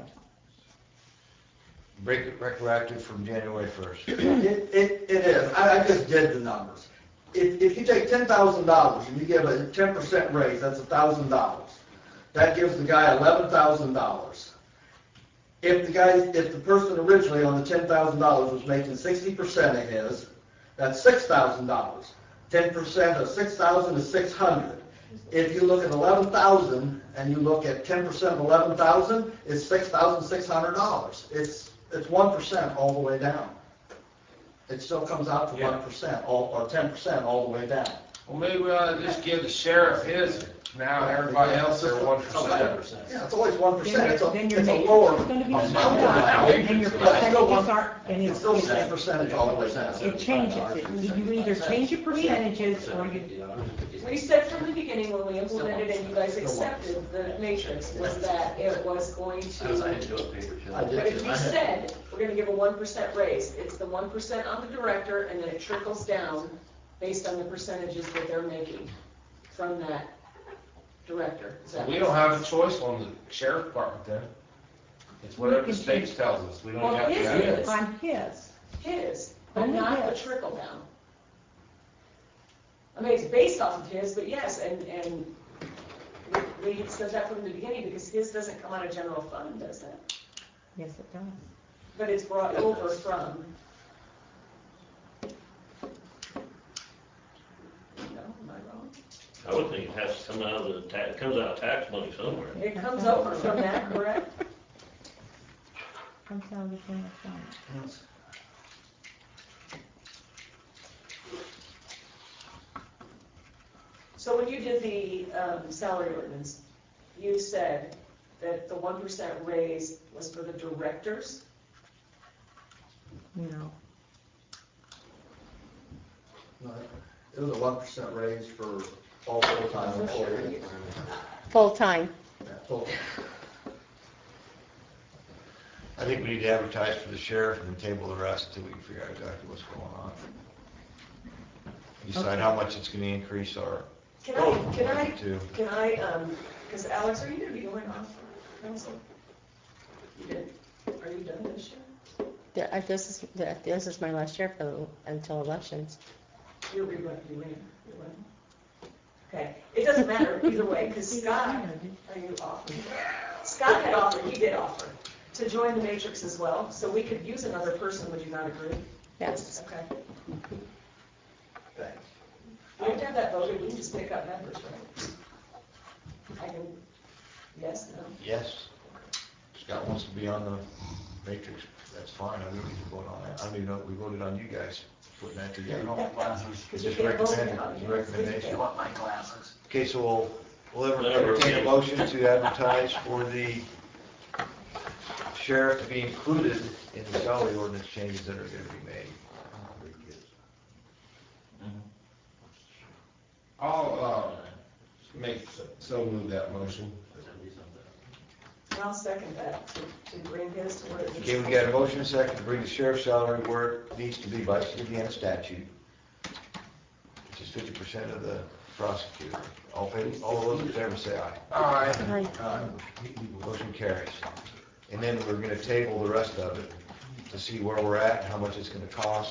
Speaker 1: break it retroactive from January first.
Speaker 7: it, it, it is, I, I just did the numbers. If, if you take ten thousand dollars and you give a ten percent raise, that's a thousand dollars. That gives the guy eleven thousand dollars. If the guy, if the person originally on the ten thousand dollars was making sixty percent of his, that's six thousand dollars. Ten percent of six thousand is six hundred. If you look at eleven thousand and you look at ten percent of eleven thousand, it's six thousand six hundred dollars. It's, it's one percent all the way down. It still comes out to
Speaker 2: Yeah.
Speaker 7: one percent, all, or ten percent all the way down.
Speaker 2: Well, maybe we ought to just give the sheriff his Now everybody else are one
Speaker 7: It's eleven
Speaker 2: percent.
Speaker 7: Yeah, it's always one
Speaker 4: Then
Speaker 7: percent, it's
Speaker 4: your,
Speaker 7: a,
Speaker 4: then your
Speaker 7: it's a
Speaker 4: matrix
Speaker 7: lower.
Speaker 4: is gonna be
Speaker 7: amount.
Speaker 4: screwed up, and your
Speaker 7: But it's still
Speaker 4: percentages
Speaker 7: one-
Speaker 4: aren't, and
Speaker 7: It's
Speaker 4: it's,
Speaker 7: still the same percentage all the way down.
Speaker 4: it changes. It- You either change your percentages, or you,
Speaker 6: We said from the beginning when we implemented and you guys accepted the matrix was that it was going to,
Speaker 8: I didn't do a paper trail.
Speaker 7: I
Speaker 6: but
Speaker 7: did
Speaker 6: if
Speaker 7: too.
Speaker 6: you
Speaker 7: I had-
Speaker 6: said, we're gonna give a one percent raise, it's the one percent on the director and then it trickles down based on the percentages that they're making from that director. Does that
Speaker 2: We
Speaker 6: make
Speaker 2: don't have a
Speaker 6: sense?
Speaker 2: choice on the sheriff department then. It's whatever the
Speaker 4: can
Speaker 2: state
Speaker 4: change-
Speaker 2: tells us, we don't
Speaker 6: Well,
Speaker 2: have to.
Speaker 6: his
Speaker 2: have it.
Speaker 6: is.
Speaker 4: on his.
Speaker 6: His, but
Speaker 4: Only
Speaker 6: not the
Speaker 4: his.
Speaker 6: trickle down. I mean, it's based off of his, but yes, and, and we, we had said that from the beginning because his doesn't come out of general fund, does it?
Speaker 4: Yes, it does.
Speaker 6: But it's brought over from. No, am I wrong?
Speaker 12: I would think it has to come out of the tax, it comes out of tax money somewhere.
Speaker 6: It comes over from that, correct?
Speaker 4: Comes out of the general fund.
Speaker 6: So when you did the um, salary ordinance, you said that the one percent raise was for the directors?
Speaker 4: No.
Speaker 7: No, It was a one percent raise for all full-time employees.
Speaker 10: Full-time.
Speaker 7: Yeah, full-
Speaker 1: I think we need to advertise for the sheriff and then table the rest until we can figure out exactly what's going on. Decide how much it's gonna increase our
Speaker 6: Can I, can I,
Speaker 1: budget to.
Speaker 6: can I, um, because Alex, are you gonna be going off council? You did, are you done this year?
Speaker 10: Yeah, I- This is, this is my last year for, until elections.
Speaker 6: You're rerunning, you're running, you're running. Okay, it doesn't matter either way, because Scott, are you off? Scott had offered, he did offer to join the matrix as well, so we could use another person, would you not agree?
Speaker 10: Yes.
Speaker 6: Okay. We have to have that voted, we can just pick up members, right? I can, yes, no?
Speaker 1: Yes. Scott wants to be on the matrix, that's fine, I don't need to vote on that. I don't even know if we voted on you guys putting that together.
Speaker 6: Because you
Speaker 1: Just
Speaker 6: can't vote
Speaker 1: recommend,
Speaker 6: now.
Speaker 1: it's a recommendation.
Speaker 8: want my glasses.
Speaker 1: Okay, so we'll, we'll ever entertain a motion to advertise for the sheriff to be included in the salary ordinance changes that are gonna be made.
Speaker 2: I'll, uh, make, so move that motion.
Speaker 6: And I'll second that, to, to bring his to where it needs
Speaker 1: Okay,
Speaker 6: to
Speaker 1: we
Speaker 6: be.
Speaker 1: got a motion and a second to bring the sheriff's salary where it needs to be by Indiana statute, which is fifty percent of the prosecutor. All fa- all those in favor say aye.
Speaker 2: Aye.
Speaker 10: Aye.
Speaker 1: Motion carries. And then we're gonna table the rest of it to see where we're at, how much it's gonna cost.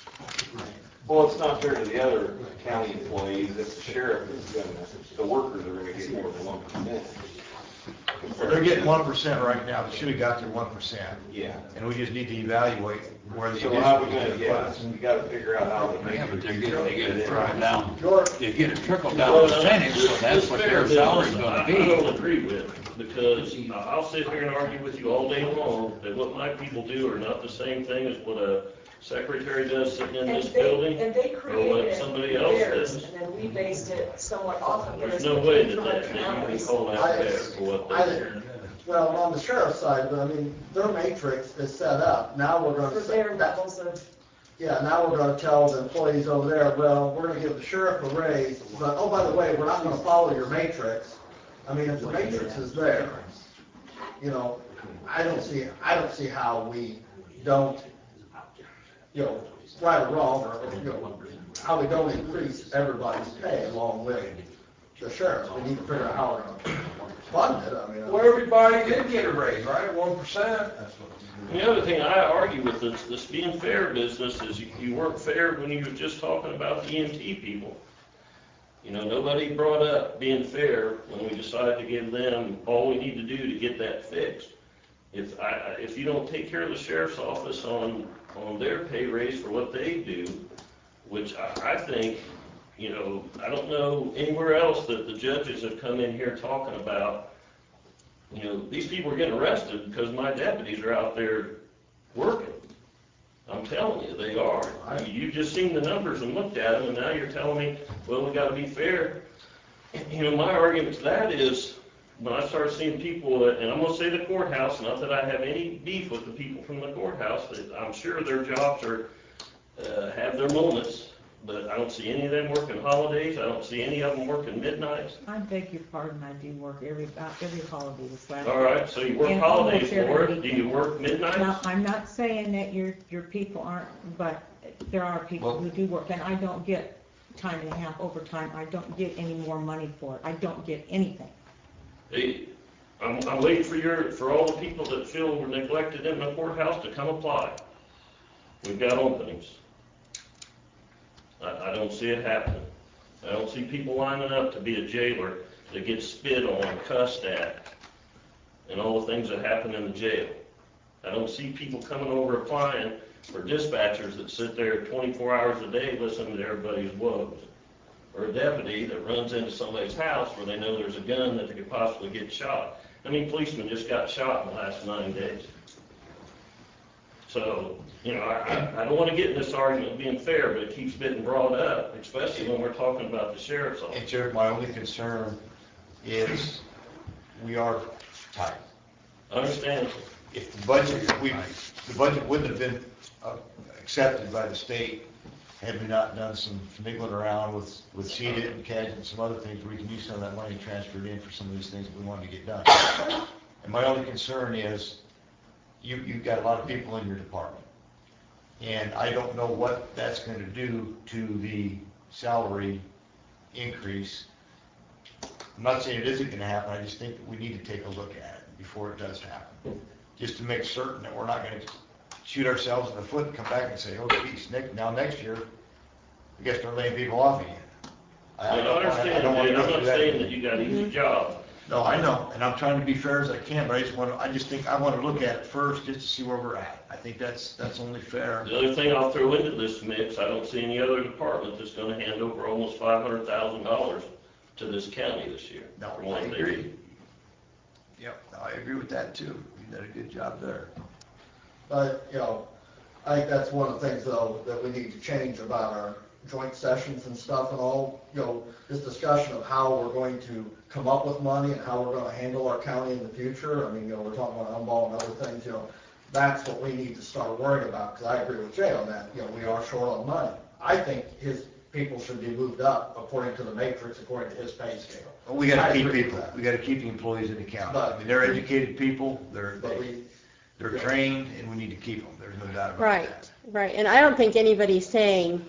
Speaker 9: Well, it's not fair to the other county employees, if the sheriff is gonna, the workers are gonna get more than one percent.
Speaker 1: Well, they're getting one percent right now, they should have got their one percent.
Speaker 9: Yeah.
Speaker 1: And we just need to evaluate where the
Speaker 9: So how we
Speaker 1: additional
Speaker 9: gonna, yeah,
Speaker 1: is.
Speaker 9: we gotta figure out how to make
Speaker 3: Yeah,
Speaker 9: it.
Speaker 3: but they're getting, they get it trickled down,
Speaker 7: Your,
Speaker 3: you get a trickle down percentage, so that's what their salary's gonna
Speaker 12: I
Speaker 3: be.
Speaker 12: don't agree with, because I'll sit here and argue with you all day long that what my people do are not the same thing as what a secretary does sitting in
Speaker 6: And
Speaker 12: this
Speaker 6: they,
Speaker 12: building,
Speaker 6: and they
Speaker 12: or what
Speaker 6: created
Speaker 12: somebody else
Speaker 6: theirs,
Speaker 12: does.
Speaker 6: and then we based it somewhat off of theirs.
Speaker 12: There's no
Speaker 6: but
Speaker 12: way
Speaker 6: came
Speaker 12: that
Speaker 6: from
Speaker 12: that,
Speaker 6: other
Speaker 12: that you can
Speaker 6: counties.
Speaker 12: call out
Speaker 7: I-
Speaker 12: there for what
Speaker 7: I-
Speaker 12: they do.
Speaker 7: well, on the sheriff's side, but I mean, their matrix is set up, now we're gonna.
Speaker 6: For
Speaker 7: set-
Speaker 6: their
Speaker 7: that-
Speaker 6: levels of,
Speaker 7: Yeah, now we're gonna tell the employees over there, well, we're gonna give the sheriff a raise, but, oh, by the way, we're not gonna follow your matrix. I mean, if the matrix is there, you know, I don't see, I don't see how we don't, you know, right or wrong, or, or, you know, how we don't increase everybody's pay along with the sheriff. We need to figure out how we're gonna fund it, I mean.
Speaker 2: Well, everybody did get a raise, right, one percent?
Speaker 12: The other thing I argue with this, this being fair business is you, you weren't fair when you were just talking about the E M T people. You know, nobody brought up being fair when we decided to give them all we need to do to get that fixed. If I, I- if you don't take care of the sheriff's office on, on their pay raise for what they do, which I, I think, you know, I don't know anywhere else that the judges have come in here talking about, you know, these people are getting arrested because my deputies are out there working. I'm telling you, they are. You- You've just seen the numbers and looked at them, and now you're telling me, well, we gotta be fair. You know, my argument to that is, when I start seeing people, and I'm gonna say the courthouse, not that I have any beef with the people from the courthouse, that I'm sure their jobs are, uh, have their moments, but I don't see any of them working holidays, I don't see any of them working midnights.
Speaker 4: I beg your pardon, I do work every, about every holiday this last.
Speaker 12: All right, so you work
Speaker 4: And
Speaker 12: holidays,
Speaker 4: almost every
Speaker 12: Laura, do
Speaker 4: weekend.
Speaker 12: you work midnights?
Speaker 4: Now, I'm not saying that your, your people aren't, but there are people
Speaker 1: Well-
Speaker 4: who do work, and I don't get time and a half overtime, I don't get any more money for it, I don't get anything.
Speaker 12: Hey, I'm, I'm waiting for your, for all the people that feel were neglected in the courthouse to come apply. We've got openings. I, I don't see it happening. I don't see people lining up to be a jailer that gets spit on, cussed at, and all the things that happen in the jail. I don't see people coming over applying for dispatchers that sit there twenty-four hours a day listening to everybody's woes. Or a deputy that runs into somebody's house where they know there's a gun that they could possibly get shot. How many policemen just got shot in the last nine days? So, you know, I, I, I don't want to get in this argument of being fair, but it keeps getting brought up, especially when we're talking about the sheriff's office.
Speaker 1: And Sheriff, my only concern is we are tight.
Speaker 12: I understand.
Speaker 1: If the budget, if we, the budget wouldn't have been uh, accepted by the state had we not done some finagling around with, with C D I T and C A D and some other things where we can use some of that money transferred in for some of these things that we wanted to get done. And my only concern is you, you've got a lot of people in your department. And I don't know what that's going to do to the salary increase. I'm not saying it isn't going to happen, I just think that we need to take a look at it before it does happen. Just to make certain that we're not going to shoot ourselves in the foot and come back and say, oh geez, Nick, now next year, we got to start laying people off again.
Speaker 12: I
Speaker 1: don't wanna-
Speaker 12: understand,
Speaker 1: don't wanna
Speaker 12: Jay,
Speaker 1: go
Speaker 12: I'm
Speaker 1: through
Speaker 12: not
Speaker 1: that.
Speaker 12: saying that you got an easy job.
Speaker 1: No, I know, and I'm trying to be fair as I can, but I just want to, I just think, I want to look at it first just to see where we're at. I think that's, that's only fair.
Speaker 12: The other thing I'll throw into this mix, I don't see any other department that's gonna hand over almost five hundred thousand dollars to this county this year.
Speaker 1: No,
Speaker 12: from
Speaker 1: I
Speaker 12: what they
Speaker 1: agree.
Speaker 12: do.
Speaker 1: Yep, I agree with that too. You did a good job there.
Speaker 7: But, you know, I think that's one of the things, though, that we need to change about our joint sessions and stuff and all, you know, this discussion of how we're going to come up with money and how we're going to handle our county in the future. I mean, you know, we're talking about Umball and other things, you know, that's what we need to start worrying about, because I agree with Jay on that. You know, we are short on money. I think his people should be moved up according to the matrix, according to his pay scale.
Speaker 1: But we got
Speaker 7: I
Speaker 1: to keep
Speaker 7: agree with
Speaker 1: people,
Speaker 7: that.
Speaker 1: we got to keep the employees in the county.
Speaker 7: But-
Speaker 1: I mean, they're educated people, they're,
Speaker 7: But
Speaker 1: they-
Speaker 7: we,
Speaker 1: they're
Speaker 7: yeah.
Speaker 1: trained, and we need to keep them. There's no doubt about that.
Speaker 10: Right, right, and I don't think anybody's saying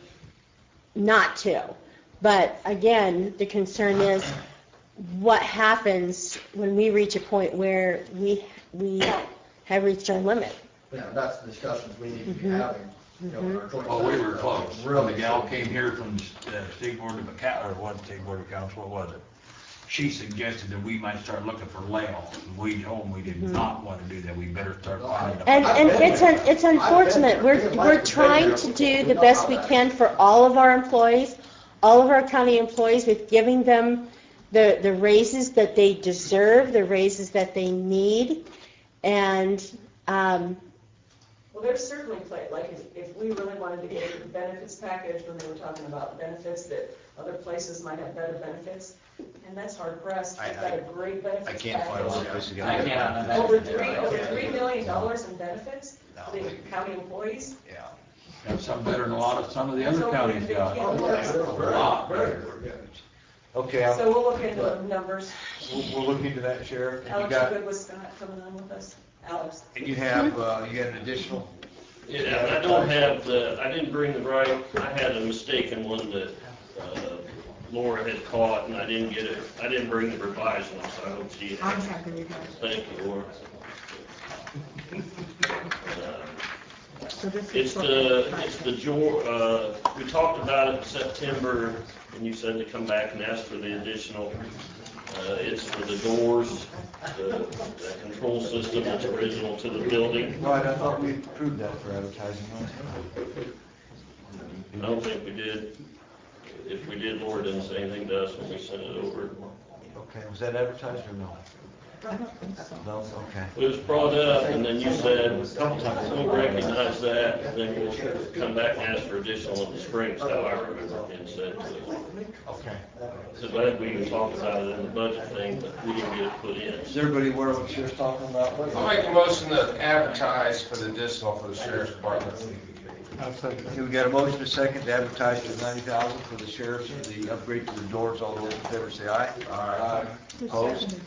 Speaker 10: not to, but again, the concern is what happens when we reach a point where we, we have reached our limit.
Speaker 7: Yeah, that's the discussions we need to be
Speaker 10: Mhm.
Speaker 7: having, you know, in our joint
Speaker 3: Well, we
Speaker 7: sessions.
Speaker 3: were close. When
Speaker 7: Really.
Speaker 3: the gal came here from the State Board of Accounts, or what, State Board of Accounts, what was it? She suggested that we might start looking for layoffs. We told them we did not want to do that. We better start finding them.
Speaker 10: And, and it's, un- it's unfortunate, we're, we're trying to do the best we can for all of our employees, all of our county employees, with giving them the, the raises that they deserve, the raises that they need, and, um,
Speaker 6: Well, there's certainly play, like if, if we really wanted to get a benefits package, when they were talking about benefits, that other places might have better benefits, and that's hard pressed. We've got a great benefits
Speaker 1: I
Speaker 6: package.
Speaker 1: can't find a lot of places to
Speaker 8: I
Speaker 1: get.
Speaker 8: can't imagine.
Speaker 6: Over three, over three million dollars in benefits for the
Speaker 1: No.
Speaker 6: county employees.
Speaker 1: Yeah.
Speaker 3: Got some better than a lot of, some of the other
Speaker 6: So
Speaker 3: counties
Speaker 6: they
Speaker 3: got.
Speaker 6: can't
Speaker 7: Oh,
Speaker 6: work.
Speaker 7: yeah, very,
Speaker 3: A lot
Speaker 7: very,
Speaker 3: better.
Speaker 7: very good.
Speaker 1: Okay, I'll-
Speaker 6: So we'll look into the numbers.
Speaker 1: we'll, we'll look into that, Sheriff. And you
Speaker 6: Alex, you
Speaker 1: got,
Speaker 6: good with Scott coming on with us? Alex?
Speaker 1: and you have, uh, you got an additional?
Speaker 12: Yeah, I don't have the, I didn't bring the right, I had a mistaken one that uh, Laura had caught, and I didn't get it, I didn't bring the revised one, so I hope she
Speaker 4: I
Speaker 12: has.
Speaker 4: have the revised.
Speaker 12: Thank you, Laura. Uh,
Speaker 4: So this is
Speaker 12: It's
Speaker 4: for-
Speaker 12: the, it's the, Jor- uh, we talked about it in September, and you said to come back and ask for the additional. Uh, It's for the doors, the the control system that's original to the building.
Speaker 1: Right, I thought we approved that for advertising last time.
Speaker 12: I don't think we did. If we did, Laura didn't say anything to us when we sent it over.
Speaker 1: Okay, was that advertised or no?
Speaker 4: I don't think so.
Speaker 1: No, okay.
Speaker 12: It was brought up, and then you said, we'll recognize that, and then we'll come back and ask for additional in the spring, so I remember being said to us.
Speaker 1: Okay.
Speaker 12: Because I think we even talked about it in the budget thing, but we didn't get it put in.
Speaker 1: Is everybody aware of what she was talking about?
Speaker 2: I'll make a motion to advertise for the additional for the sheriff's department.
Speaker 1: Okay, we got a motion, a second, to advertise for ninety thousand for the sheriff's, the upgrade to the doors. All those in favor say aye. Aye. Opposed?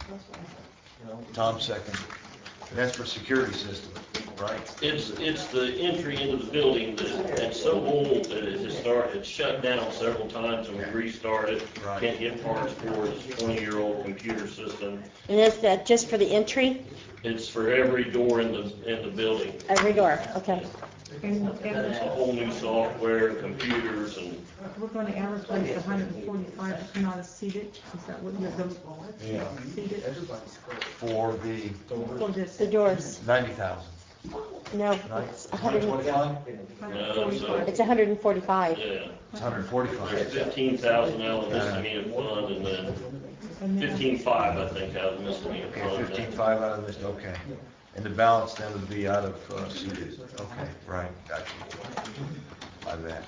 Speaker 1: Tom second. And that's for security system, right?
Speaker 12: It's, it's the entry into the building that, it's so old that it has started, it's shut down several times and we restarted.
Speaker 1: Right.
Speaker 12: Can't get parts for it, it's a twenty-year-old computer system.
Speaker 10: And is that just for the entry?
Speaker 12: It's for every door in the, in the building.
Speaker 10: Every door, okay.
Speaker 4: And,
Speaker 12: It's
Speaker 4: and
Speaker 12: a whole new software, computers, and
Speaker 4: we're going to advertise the one hundred forty-five to come out of seated, is that what you're, the,
Speaker 1: Yeah.
Speaker 4: seated
Speaker 1: For the
Speaker 4: for this?
Speaker 10: The doors,
Speaker 1: ninety thousand.
Speaker 10: no,
Speaker 1: Right?
Speaker 10: it's a hundred, and-
Speaker 12: No, so-
Speaker 10: it's a hundred and forty-five.
Speaker 12: yeah.
Speaker 1: It's one hundred
Speaker 12: There's
Speaker 1: forty-five.
Speaker 12: fifteen thousand out of the miscellaneous fund, and then
Speaker 4: And then-
Speaker 12: fifteen-five, I think, out of the miscellaneous
Speaker 1: Okay,
Speaker 12: fund.
Speaker 1: fifteen-five out of this, okay. And the balance then would be out of uh, seated. Okay, right, gotcha. Like that.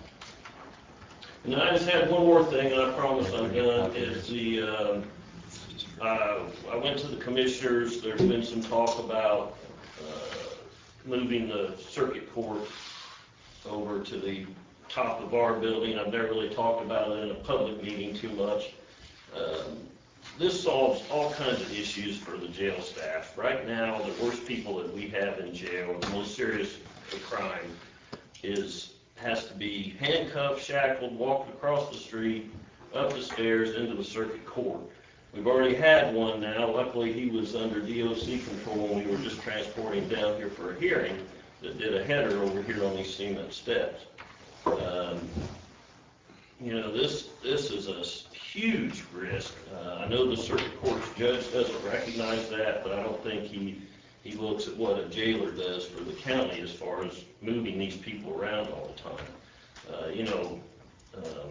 Speaker 12: And I just had one more thing, and I promise I'm done, is the, um, uh, I went to the commissioners, there's been some talk about, uh, moving the circuit court over to the top of our building. I've never really talked about it in a public meeting too much. Um, This solves all kinds of issues for the jail staff. Right now, the worst people that we have in jail, the most serious crime, is, has to be handcuffed, shackled, walked across the street, up the stairs, into the circuit court. We've already had one now. Luckily, he was under D O C control, and we were just transporting him down here for a hearing that did a header over here on these cement steps. Um, You know, this, this is a huge risk. Uh, I know the circuit court's judge doesn't recognize that, but I don't think he, he looks at what a jailer does for the county as far as moving these people around all the time. Uh, you know, um,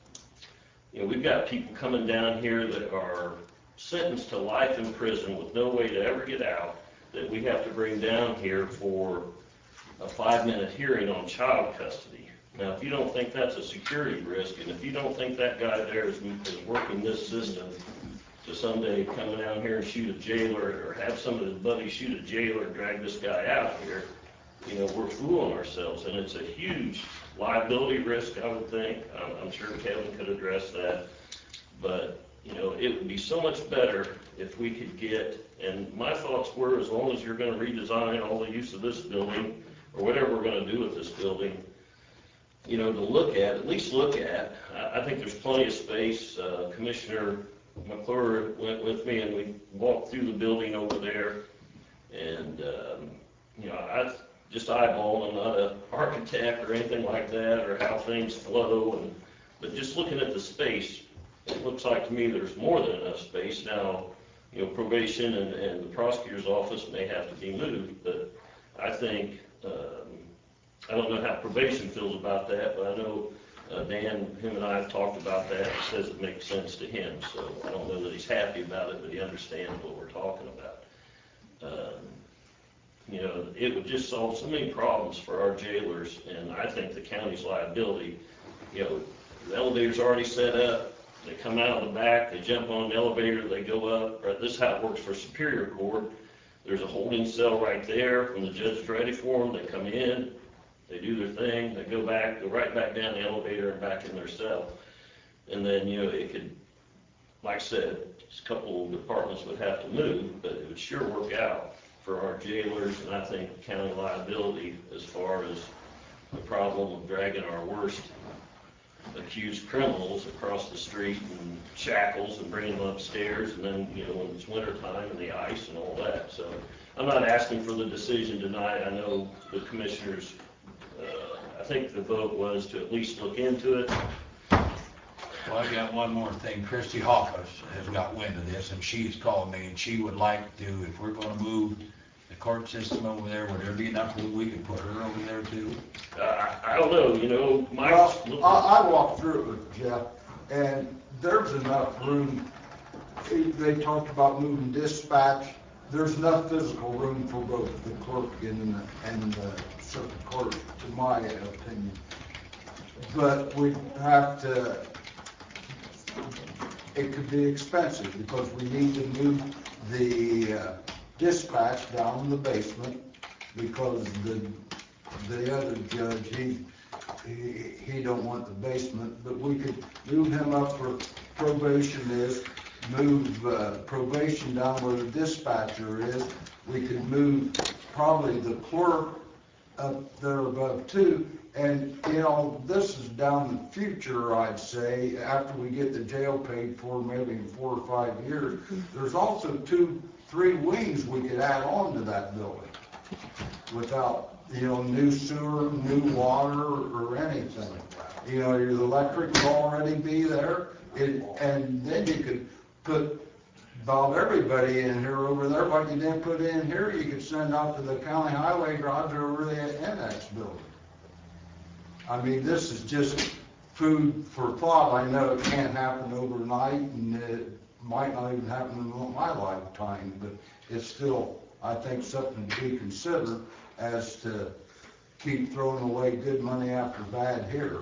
Speaker 12: you know, we've got people coming down here that are sentenced to life in prison with no way to ever get out, that we have to bring down here for a five-minute hearing on child custody. Now, if you don't think that's a security risk, and if you don't think that guy there is, is working this system to someday come down here and shoot a jailer, or have some of his buddies shoot a jailer and drag this guy out here, you know, we're fooling ourselves, and it's a huge liability risk, I would think. I'm, I'm sure Kevin could address that, but, you know, it would be so much better if we could get, and my thoughts were, as long as you're gonna redesign all the use of this building, or whatever we're gonna do with this building, you know, to look at, at least look at. I, I think there's plenty of space. Uh, Commissioner McClure went with me and we walked through the building over there. And, um, you know, I just eyeball, I'm not an architect or anything like that, or how things flow. And, but just looking at the space, it looks like to me there's more than enough space. Now, you know, probation and, and the prosecutor's office may have to be moved, but I think, um, I don't know how probation feels about that, but I know uh, Dan, him and I have talked about that, and says it makes sense to him, so I don't know that he's happy about it, but he understands what we're talking about. Um, you know, it would just solve so many problems for our jailers, and I think the county's liability, you know, the elevator's already set up, they come out of the back, they jump on the elevator, they go up, or this is how it works for Superior Court. There's a holding cell right there, when the judge is ready for them, they come in, they do their thing, they go back, go right back down the elevator and back in their cell. And then, you know, it could, like I said, a couple of departments would have to move, but it would sure work out for our jailers, and I think county liability as far as the problem of dragging our worst accused criminals across the street in shackles and bringing them upstairs, and then, you know, when it's winter time and the ice and all that. So I'm not asking for the decision tonight. I know the commissioners, uh, I think the vote was to at least look into it.
Speaker 3: Well, I got one more thing. Christy Hoffus has got wind of this, and she's called me, and she would like to, if we're gonna move the court system over there, would there be enough room we could put her over there too?
Speaker 12: Uh, I I don't know, you know, Mike.
Speaker 11: Well, I, I walked through it with Jeff, and there's enough room they talked about moving dispatch. There's enough physical room for both the clerk and the, and the circuit court, to my opinion. But we have to, it could be expensive because we need to move the uh, dispatch down in the basement because the, the other judge, he, he, he don't want the basement, but we could move him up where probation is, move uh, probation down where the dispatcher is. We could move probably the clerk up there above too. And, you know, this is down the future, I'd say, after we get the jail paid for, maybe in four or five years. There's also two, three wings we could add on to that building without, you know, new sewer, new water, or anything. You know, your electric will already be there, it, and then you could put about everybody in here over there. What you didn't put in here, you could send out to the county highway garage or over the annex building. I mean, this is just food for thought. I know it can't happen overnight, and it might not even happen in my lifetime, but it's still, I think, something to be considered as to keep throwing away good money after bad here.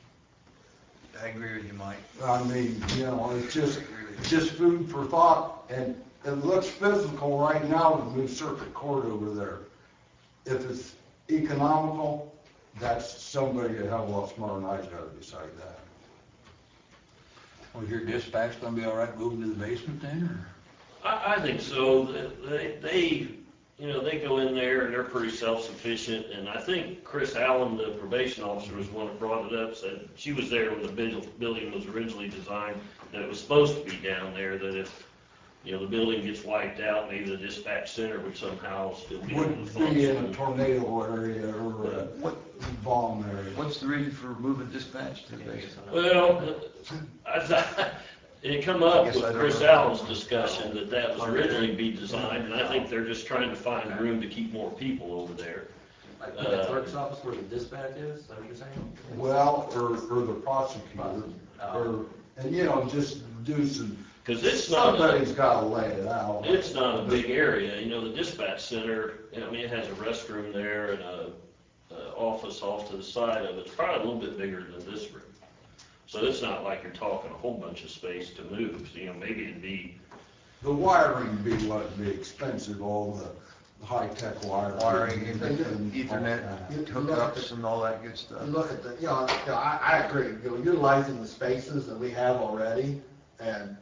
Speaker 1: I agree with you, Mike.
Speaker 11: I mean, you know, it's just, just food for thought, and it looks physical right now to move circuit court over there. If it's economical, that's somebody a hell of a lot smarter than I's got to decide that.
Speaker 3: Was your dispatch gonna be all right moving to the basement then, or?
Speaker 12: I, I think so. They, they, you know, they go in there and they're pretty self-sufficient. And I think Chris Allen, the probation officer, was the one that brought it up, said she was there when the building was originally designed, that it was supposed to be down there, that if, you know, the building gets wiped out, maybe the dispatch center would somehow still be able to
Speaker 11: Would
Speaker 12: function.
Speaker 11: be in a tornado area or a
Speaker 1: What,
Speaker 11: bomb area.
Speaker 1: what's the reason for moving dispatch to the basement?
Speaker 12: Well, I thought, it come
Speaker 1: I
Speaker 12: up
Speaker 1: guess
Speaker 12: with
Speaker 1: I don't
Speaker 12: Chris
Speaker 1: know.
Speaker 12: Allen's discussion that that was originally be designed, and I think they're just trying to find room to keep more people over there.
Speaker 8: Like the clerk's office where the dispatch is, is that what you're saying?
Speaker 11: Well, or, or the prosecutor, or, and you know, just do some,
Speaker 12: Because it's not,
Speaker 11: somebody's
Speaker 12: a-
Speaker 11: got to lay it out.
Speaker 12: it's not a big area, you know, the dispatch center, I mean, it has a restroom there and a, a office off to the side of it. It's probably a little bit bigger than this room. So it's not like you're talking a whole bunch of space to move, so, you know, maybe it'd be,
Speaker 11: The wiring would be what would be expensive, all the high-tech wiring.
Speaker 1: Wiring, and
Speaker 11: And-
Speaker 1: the
Speaker 11: and-
Speaker 1: Ethernet hookups and all that good stuff.
Speaker 7: You look at the, you know, you know, I, I agree, you know, utilizing the spaces that we have already, and,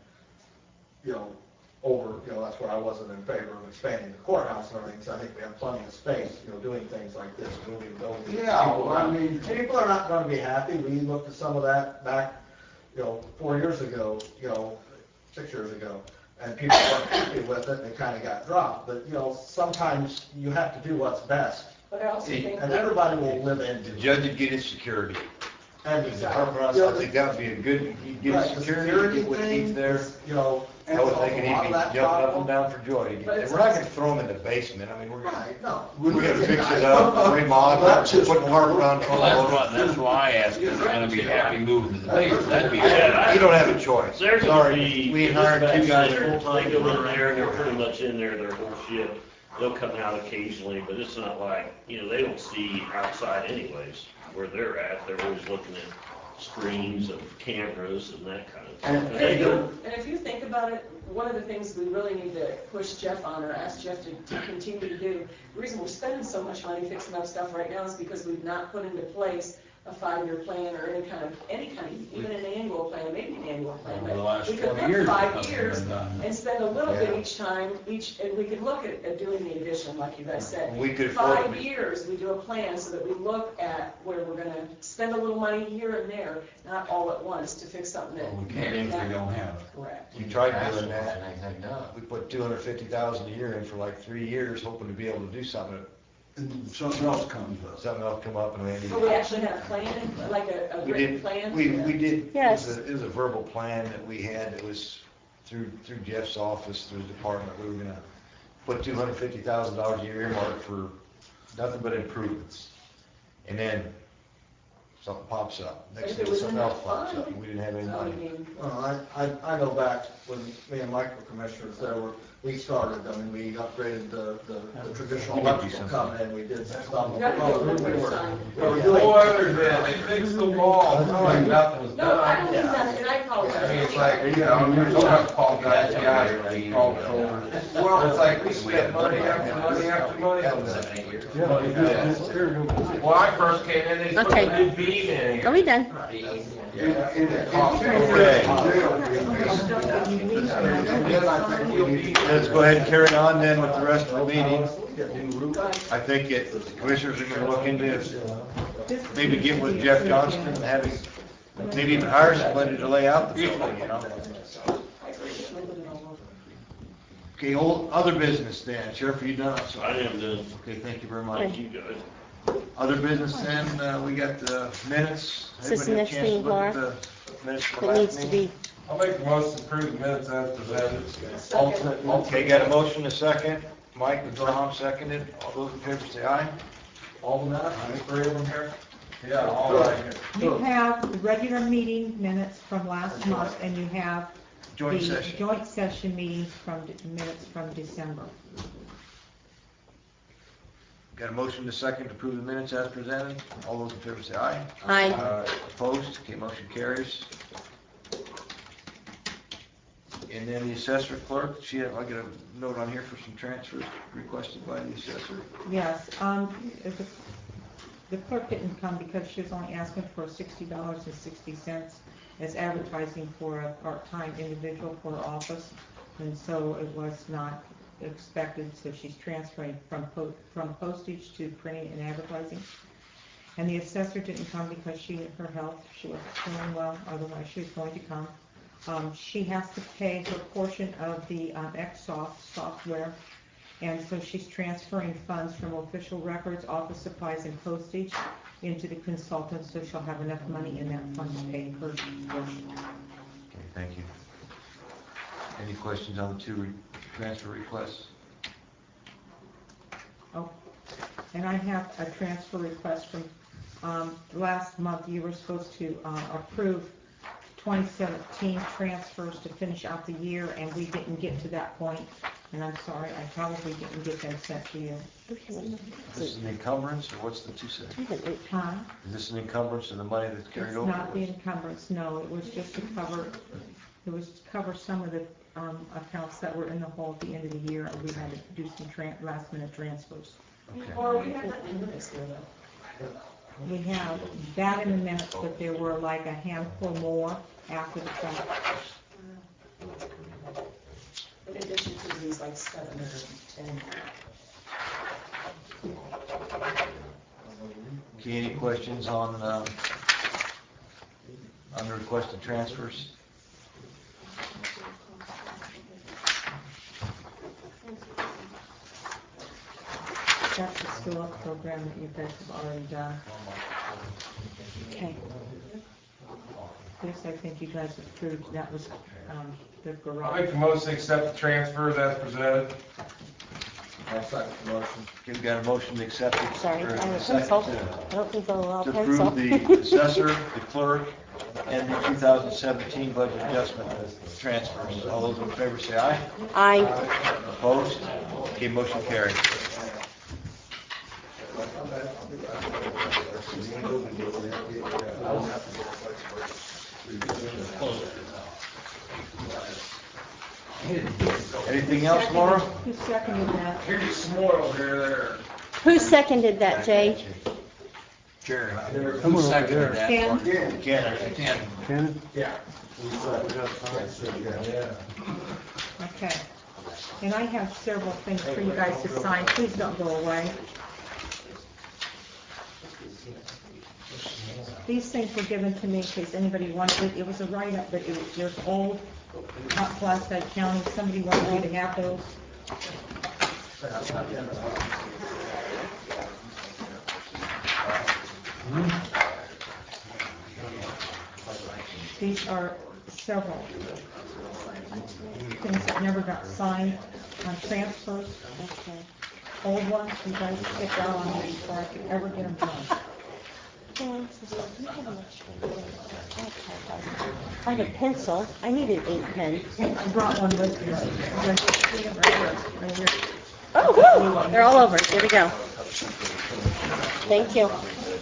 Speaker 7: you know, over, you know, that's where I wasn't in favor of expanding the courthouse and everything, because I think we have plenty of space, you know, doing things like this, moving buildings.
Speaker 11: Yeah,
Speaker 7: people
Speaker 11: well, I
Speaker 7: around.
Speaker 11: mean-
Speaker 7: And people are not gonna be happy, we looked at some of that back, you know, four years ago, you know, six years ago, and people weren't happy with it, and it kinda got dropped, but, you know, sometimes you have to do what's best,
Speaker 6: But I also think.
Speaker 7: and everybody will live into
Speaker 1: The
Speaker 7: it.
Speaker 1: judge would get his security.
Speaker 7: And,
Speaker 1: The department, I think that would be a good, he'd get
Speaker 7: Right,
Speaker 1: his
Speaker 7: the
Speaker 1: security, get what he
Speaker 7: thing
Speaker 1: needs there.
Speaker 7: is, you know,
Speaker 1: I
Speaker 7: and
Speaker 1: would
Speaker 7: solve
Speaker 1: think
Speaker 7: a
Speaker 1: he'd
Speaker 7: lot
Speaker 1: be
Speaker 7: of that
Speaker 1: jumping up and
Speaker 7: problem.
Speaker 1: down for joy.
Speaker 6: But it's
Speaker 1: We're not
Speaker 6: also-
Speaker 1: gonna throw him in the basement, I mean, we're gonna,
Speaker 7: Right, no.
Speaker 1: we're gonna fix it up, remodel
Speaker 11: That's
Speaker 1: it,
Speaker 11: just
Speaker 1: put carpet on the
Speaker 3: Well, that's
Speaker 1: floor.
Speaker 3: what, that's why I asked, if they're gonna be happy moving to the basement, that'd be.
Speaker 12: Yeah,
Speaker 1: You don't have a choice.
Speaker 12: There's
Speaker 1: Sorry,
Speaker 12: gonna be.
Speaker 1: we hired two guys
Speaker 12: They
Speaker 1: full-time.
Speaker 12: go in there, and they're pretty much in there their whole shift. They'll come out occasionally, but it's not like, you know, they don't see outside anyways, where they're at. They're always looking at screens of cameras and that kind of thing.
Speaker 11: And-
Speaker 12: And
Speaker 6: And
Speaker 12: they
Speaker 6: if
Speaker 12: go,
Speaker 6: you, and if you think about it, one of the things we really need to push Jeff on, or ask Jeff to, to continue to do, the reason we're spending so much money fixing up stuff right now is because we've not put into place a five-year plan or any kind of, any kind of, even an annual plan, maybe an annual plan,
Speaker 3: Over the last
Speaker 6: but we could
Speaker 3: twenty
Speaker 6: look
Speaker 3: years,
Speaker 6: five
Speaker 3: nothing's
Speaker 6: years
Speaker 3: been done.
Speaker 6: and spend a little bit
Speaker 1: Yeah.
Speaker 6: each time, each, and we could look at, at doing the addition, like you guys said.
Speaker 1: We could afford
Speaker 6: Five
Speaker 1: it.
Speaker 6: years, we do a plan so that we look at where we're gonna spend a little money here and there, not all at once to fix something that.
Speaker 3: Well, we can't if we don't have it.
Speaker 6: Correct.
Speaker 1: We tried doing that. We put two hundred fifty thousand a year in for like three years, hoping to be able to do something.
Speaker 11: And something else comes up.
Speaker 1: Something else come up and we ended.
Speaker 6: But we actually had a plan, like a, a
Speaker 1: We
Speaker 6: written
Speaker 1: did,
Speaker 6: plan?
Speaker 1: we, we did, it
Speaker 10: Yes.
Speaker 1: was a, it was a verbal plan that we had, it was through, through Jeff's office, through the department, we were gonna put two hundred fifty thousand dollars a year earmarked for nothing but improvements. And then something pops up. Next
Speaker 6: If
Speaker 1: thing,
Speaker 6: it was
Speaker 1: something
Speaker 6: in
Speaker 1: else
Speaker 6: that
Speaker 1: pops
Speaker 6: fund,
Speaker 1: up, and we didn't have any
Speaker 6: So, I
Speaker 1: money.
Speaker 6: mean,
Speaker 7: Well, I, I, I know back when me and Mike were commissioners, there were, we started, I mean, we upgraded the, the, the traditional electrical company, and we did some stuff.
Speaker 6: You gotta do it one
Speaker 7: We
Speaker 6: more
Speaker 7: were-
Speaker 6: time.
Speaker 7: we were doing-
Speaker 2: Boy, other than they fixed the wall, it's like nothing was
Speaker 6: No, I
Speaker 2: done.
Speaker 6: don't mean that, and I apologize.
Speaker 2: I mean, it's like, you know, you don't have to apologize to guys for being called shoulders. Well, it's like we spent money after money after money on that. Money back. When I first came in, they put
Speaker 10: Okay.
Speaker 2: a new beam in
Speaker 10: Are
Speaker 2: here.
Speaker 10: we done?
Speaker 1: Let's go ahead and carry on then with the rest of the meeting. I think it, the commissioners are gonna look into, maybe get with Jeff Johnston and have him, maybe even hire somebody to lay out the building, you know? Okay, old, other business then, Sheriff, are you done? I'm sorry.
Speaker 12: I am done.
Speaker 1: Okay, thank you very much.
Speaker 12: Thank you, guys.
Speaker 1: Other business then, uh, we got the minutes.
Speaker 10: Is this the
Speaker 1: Everybody
Speaker 10: next
Speaker 1: had a chance to
Speaker 10: thing,
Speaker 1: look at
Speaker 10: Laura?
Speaker 1: the minutes from
Speaker 10: That
Speaker 1: last
Speaker 10: needs to
Speaker 1: meeting?
Speaker 10: be,
Speaker 2: I'll make the most to approve the minutes as presented. Alternate,
Speaker 1: Okay, got a motion, a second. Mike and Tom seconded. All those in favor say aye.
Speaker 7: All the minutes, three of them here.
Speaker 2: Yeah, all right.
Speaker 4: You have the regular meeting minutes from last month, and you have
Speaker 1: Joint
Speaker 4: the
Speaker 1: session.
Speaker 4: joint session meetings from, de- minutes from December.
Speaker 1: Got a motion, a second to approve the minutes as presented. All those in favor say aye.
Speaker 10: I,
Speaker 1: Uh, Opposed? Okay, motion carries. And then the assessor clerk, she had, I got a note on here for some transfers requested by the assessor.
Speaker 4: Yes, um, the the clerk didn't come because she was only asking for sixty dollars and sixty cents as advertising for a part-time individual for her office, and so it was not expected, so she's transferring from po- from postage to printing and advertising. And the assessor didn't come because she, her health, she wasn't feeling well, otherwise she was going to come. Um, she has to pay her portion of the um, Xsoft software, and so she's transferring funds from official records, office supplies, and postage into the consultant, so she'll have enough money in that fund to pay her portion.
Speaker 1: Okay, thank you. Any questions on the two re- transfer requests?
Speaker 4: Oh, and I have a transfer request from, um, last month, you were supposed to, uh, approve twenty seventeen transfers to finish out the year, and we didn't get to that point, and I'm sorry, I probably didn't get them sent to you.
Speaker 1: Is this an encumbrance, or what's the two cents?
Speaker 4: Huh?
Speaker 1: Is this an encumbrance of the money that's carried
Speaker 4: It's
Speaker 1: over?
Speaker 4: not the encumbrance, no, it was just to cover, it was to cover some of the, um, accounts that were in the hole at the end of the year, and we had to do some tran, last minute transfers.
Speaker 1: Okay.
Speaker 6: Or we have that in minutes here, though.
Speaker 4: We have that in the minutes, but there were like a handful more after the fact.
Speaker 6: In addition to these, like seven or ten.
Speaker 1: Okay, any questions on, um, on the requested transfers?
Speaker 4: That's the school up program that you guys have already done.
Speaker 10: okay.
Speaker 4: This, I think you guys approved, that was, um, the
Speaker 2: I'll
Speaker 4: garage.
Speaker 2: make the most to accept the transfers as presented.
Speaker 7: I'll second the motion.
Speaker 1: Okay, we've got a motion to accept it.
Speaker 10: Sorry,
Speaker 1: or
Speaker 10: I have a
Speaker 1: second
Speaker 10: pencil.
Speaker 1: to-
Speaker 10: I don't think I'll allow
Speaker 1: To
Speaker 10: pencil.
Speaker 1: approve the assessor, the clerk, and the two thousand seventeen budget adjustment transfers. All those in favor say aye.
Speaker 10: I,
Speaker 1: Opposed? Okay, motion carried. Anything else, Laura?
Speaker 4: Who seconded that?
Speaker 2: Here's some more over here, there.
Speaker 10: who seconded that, Jay?
Speaker 1: Jerry.
Speaker 3: Who seconded that?
Speaker 4: Ken?
Speaker 1: Ken.
Speaker 3: Ken?
Speaker 7: Yeah.
Speaker 4: Okay. And I have several things for you guys to sign. Please don't go away. These things were given to me in case anybody wanted it. It was a write-up, but it was just old, not Placer County. Somebody wanted me to have those. These are several things that never got signed on transfers.
Speaker 10: Okay.
Speaker 4: Old ones, you guys stick out on me before I could ever get them done.
Speaker 10: I have a pencil. I need an ink pen.
Speaker 4: I brought one with me. Right here.
Speaker 10: Oh, woo! They're all over. Here we go. Thank you.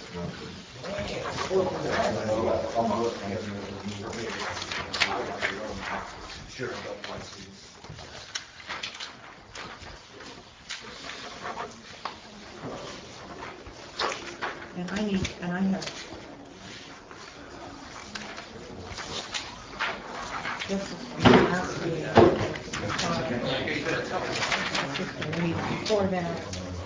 Speaker 7: Sure.
Speaker 4: And I need, and I have. This is from last week. I need before that.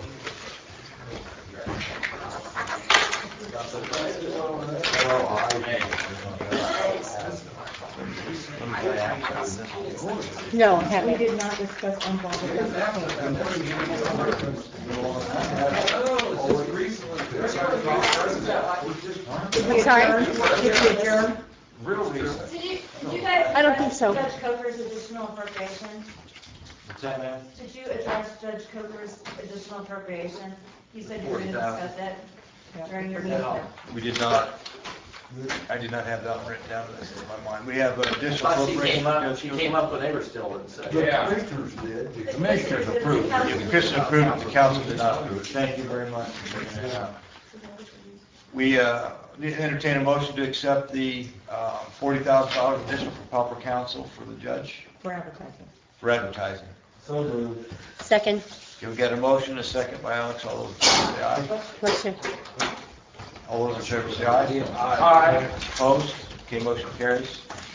Speaker 10: No,
Speaker 4: We
Speaker 10: haven't.
Speaker 4: did not discuss unbonded
Speaker 10: I'm sorry?
Speaker 4: Did we adjourn?
Speaker 13: Did you, did you guys?
Speaker 10: I don't think so.
Speaker 13: Judge Coker's additional appropriation?
Speaker 1: What's that, ma'am?
Speaker 13: Did you address Judge Coker's additional appropriation? You said you were gonna discuss it during your meeting.
Speaker 1: We did not, I did not have that one written down, this is my mind. We have uh, additional
Speaker 8: Thought she
Speaker 1: appropriation.
Speaker 8: came up, she came up when they were still in session.
Speaker 11: The
Speaker 2: Yeah.
Speaker 11: commissioners did.
Speaker 3: The commissioners approved
Speaker 1: Yeah,
Speaker 3: it.
Speaker 1: the commission approved it, the council did not approve it. Thank you very much for bringing that up. We uh, entertain a motion to accept the uh, forty thousand dollars additional for pauper council for the judge
Speaker 4: For advertising.
Speaker 1: for advertising.
Speaker 7: So moved.
Speaker 10: Second.
Speaker 1: Okay, we got a motion, a second by Alex, all those in favor say aye.
Speaker 10: Motion.
Speaker 1: All those in favor say aye.
Speaker 2: Aye.
Speaker 1: Opposed? Okay, motion carries.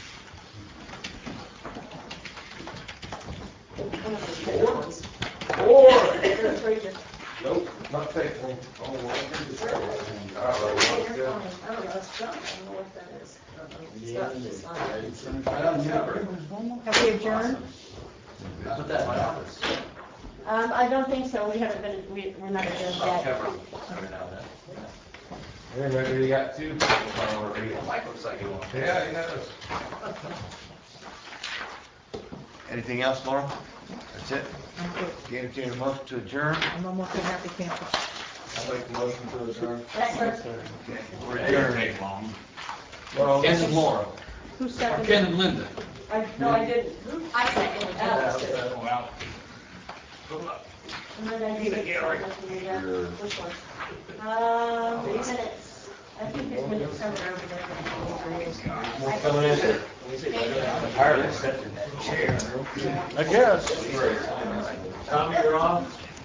Speaker 2: Four.
Speaker 9: Nope, not technically.
Speaker 6: I don't know, it's junk, I don't know what that is. It's not- it's not-
Speaker 4: Have we adjourned?
Speaker 8: Put that in my office.
Speaker 10: Um, I don't think so. We haven't been, we, we're not doing
Speaker 8: I'll
Speaker 10: that.
Speaker 8: cover them every now and then.
Speaker 2: Hey, maybe you got two people playing over here.
Speaker 8: Mike looks like he wants.
Speaker 2: Yeah, he does.
Speaker 1: Anything else, Laura? That's it?
Speaker 4: I'm good.
Speaker 1: Okay, entertain a motion to adjourn.
Speaker 4: I'm almost a happy camper.
Speaker 7: I'll make the motion to adjourn.
Speaker 1: Okay, we're adjourned.
Speaker 2: Well,
Speaker 3: Ken and Laura.
Speaker 4: Who
Speaker 3: Or
Speaker 4: seconded?
Speaker 3: Ken and Linda.
Speaker 6: I, no, I didn't.
Speaker 13: I seconded
Speaker 6: Alex
Speaker 13: that.
Speaker 6: did.
Speaker 3: Well,
Speaker 13: And then I did it. Which one? Um, these minutes. I think there's minutes somewhere over there.
Speaker 2: More coming in.
Speaker 8: I'm tired of sitting in that chair.
Speaker 1: I guess.
Speaker 8: Tommy, you're off.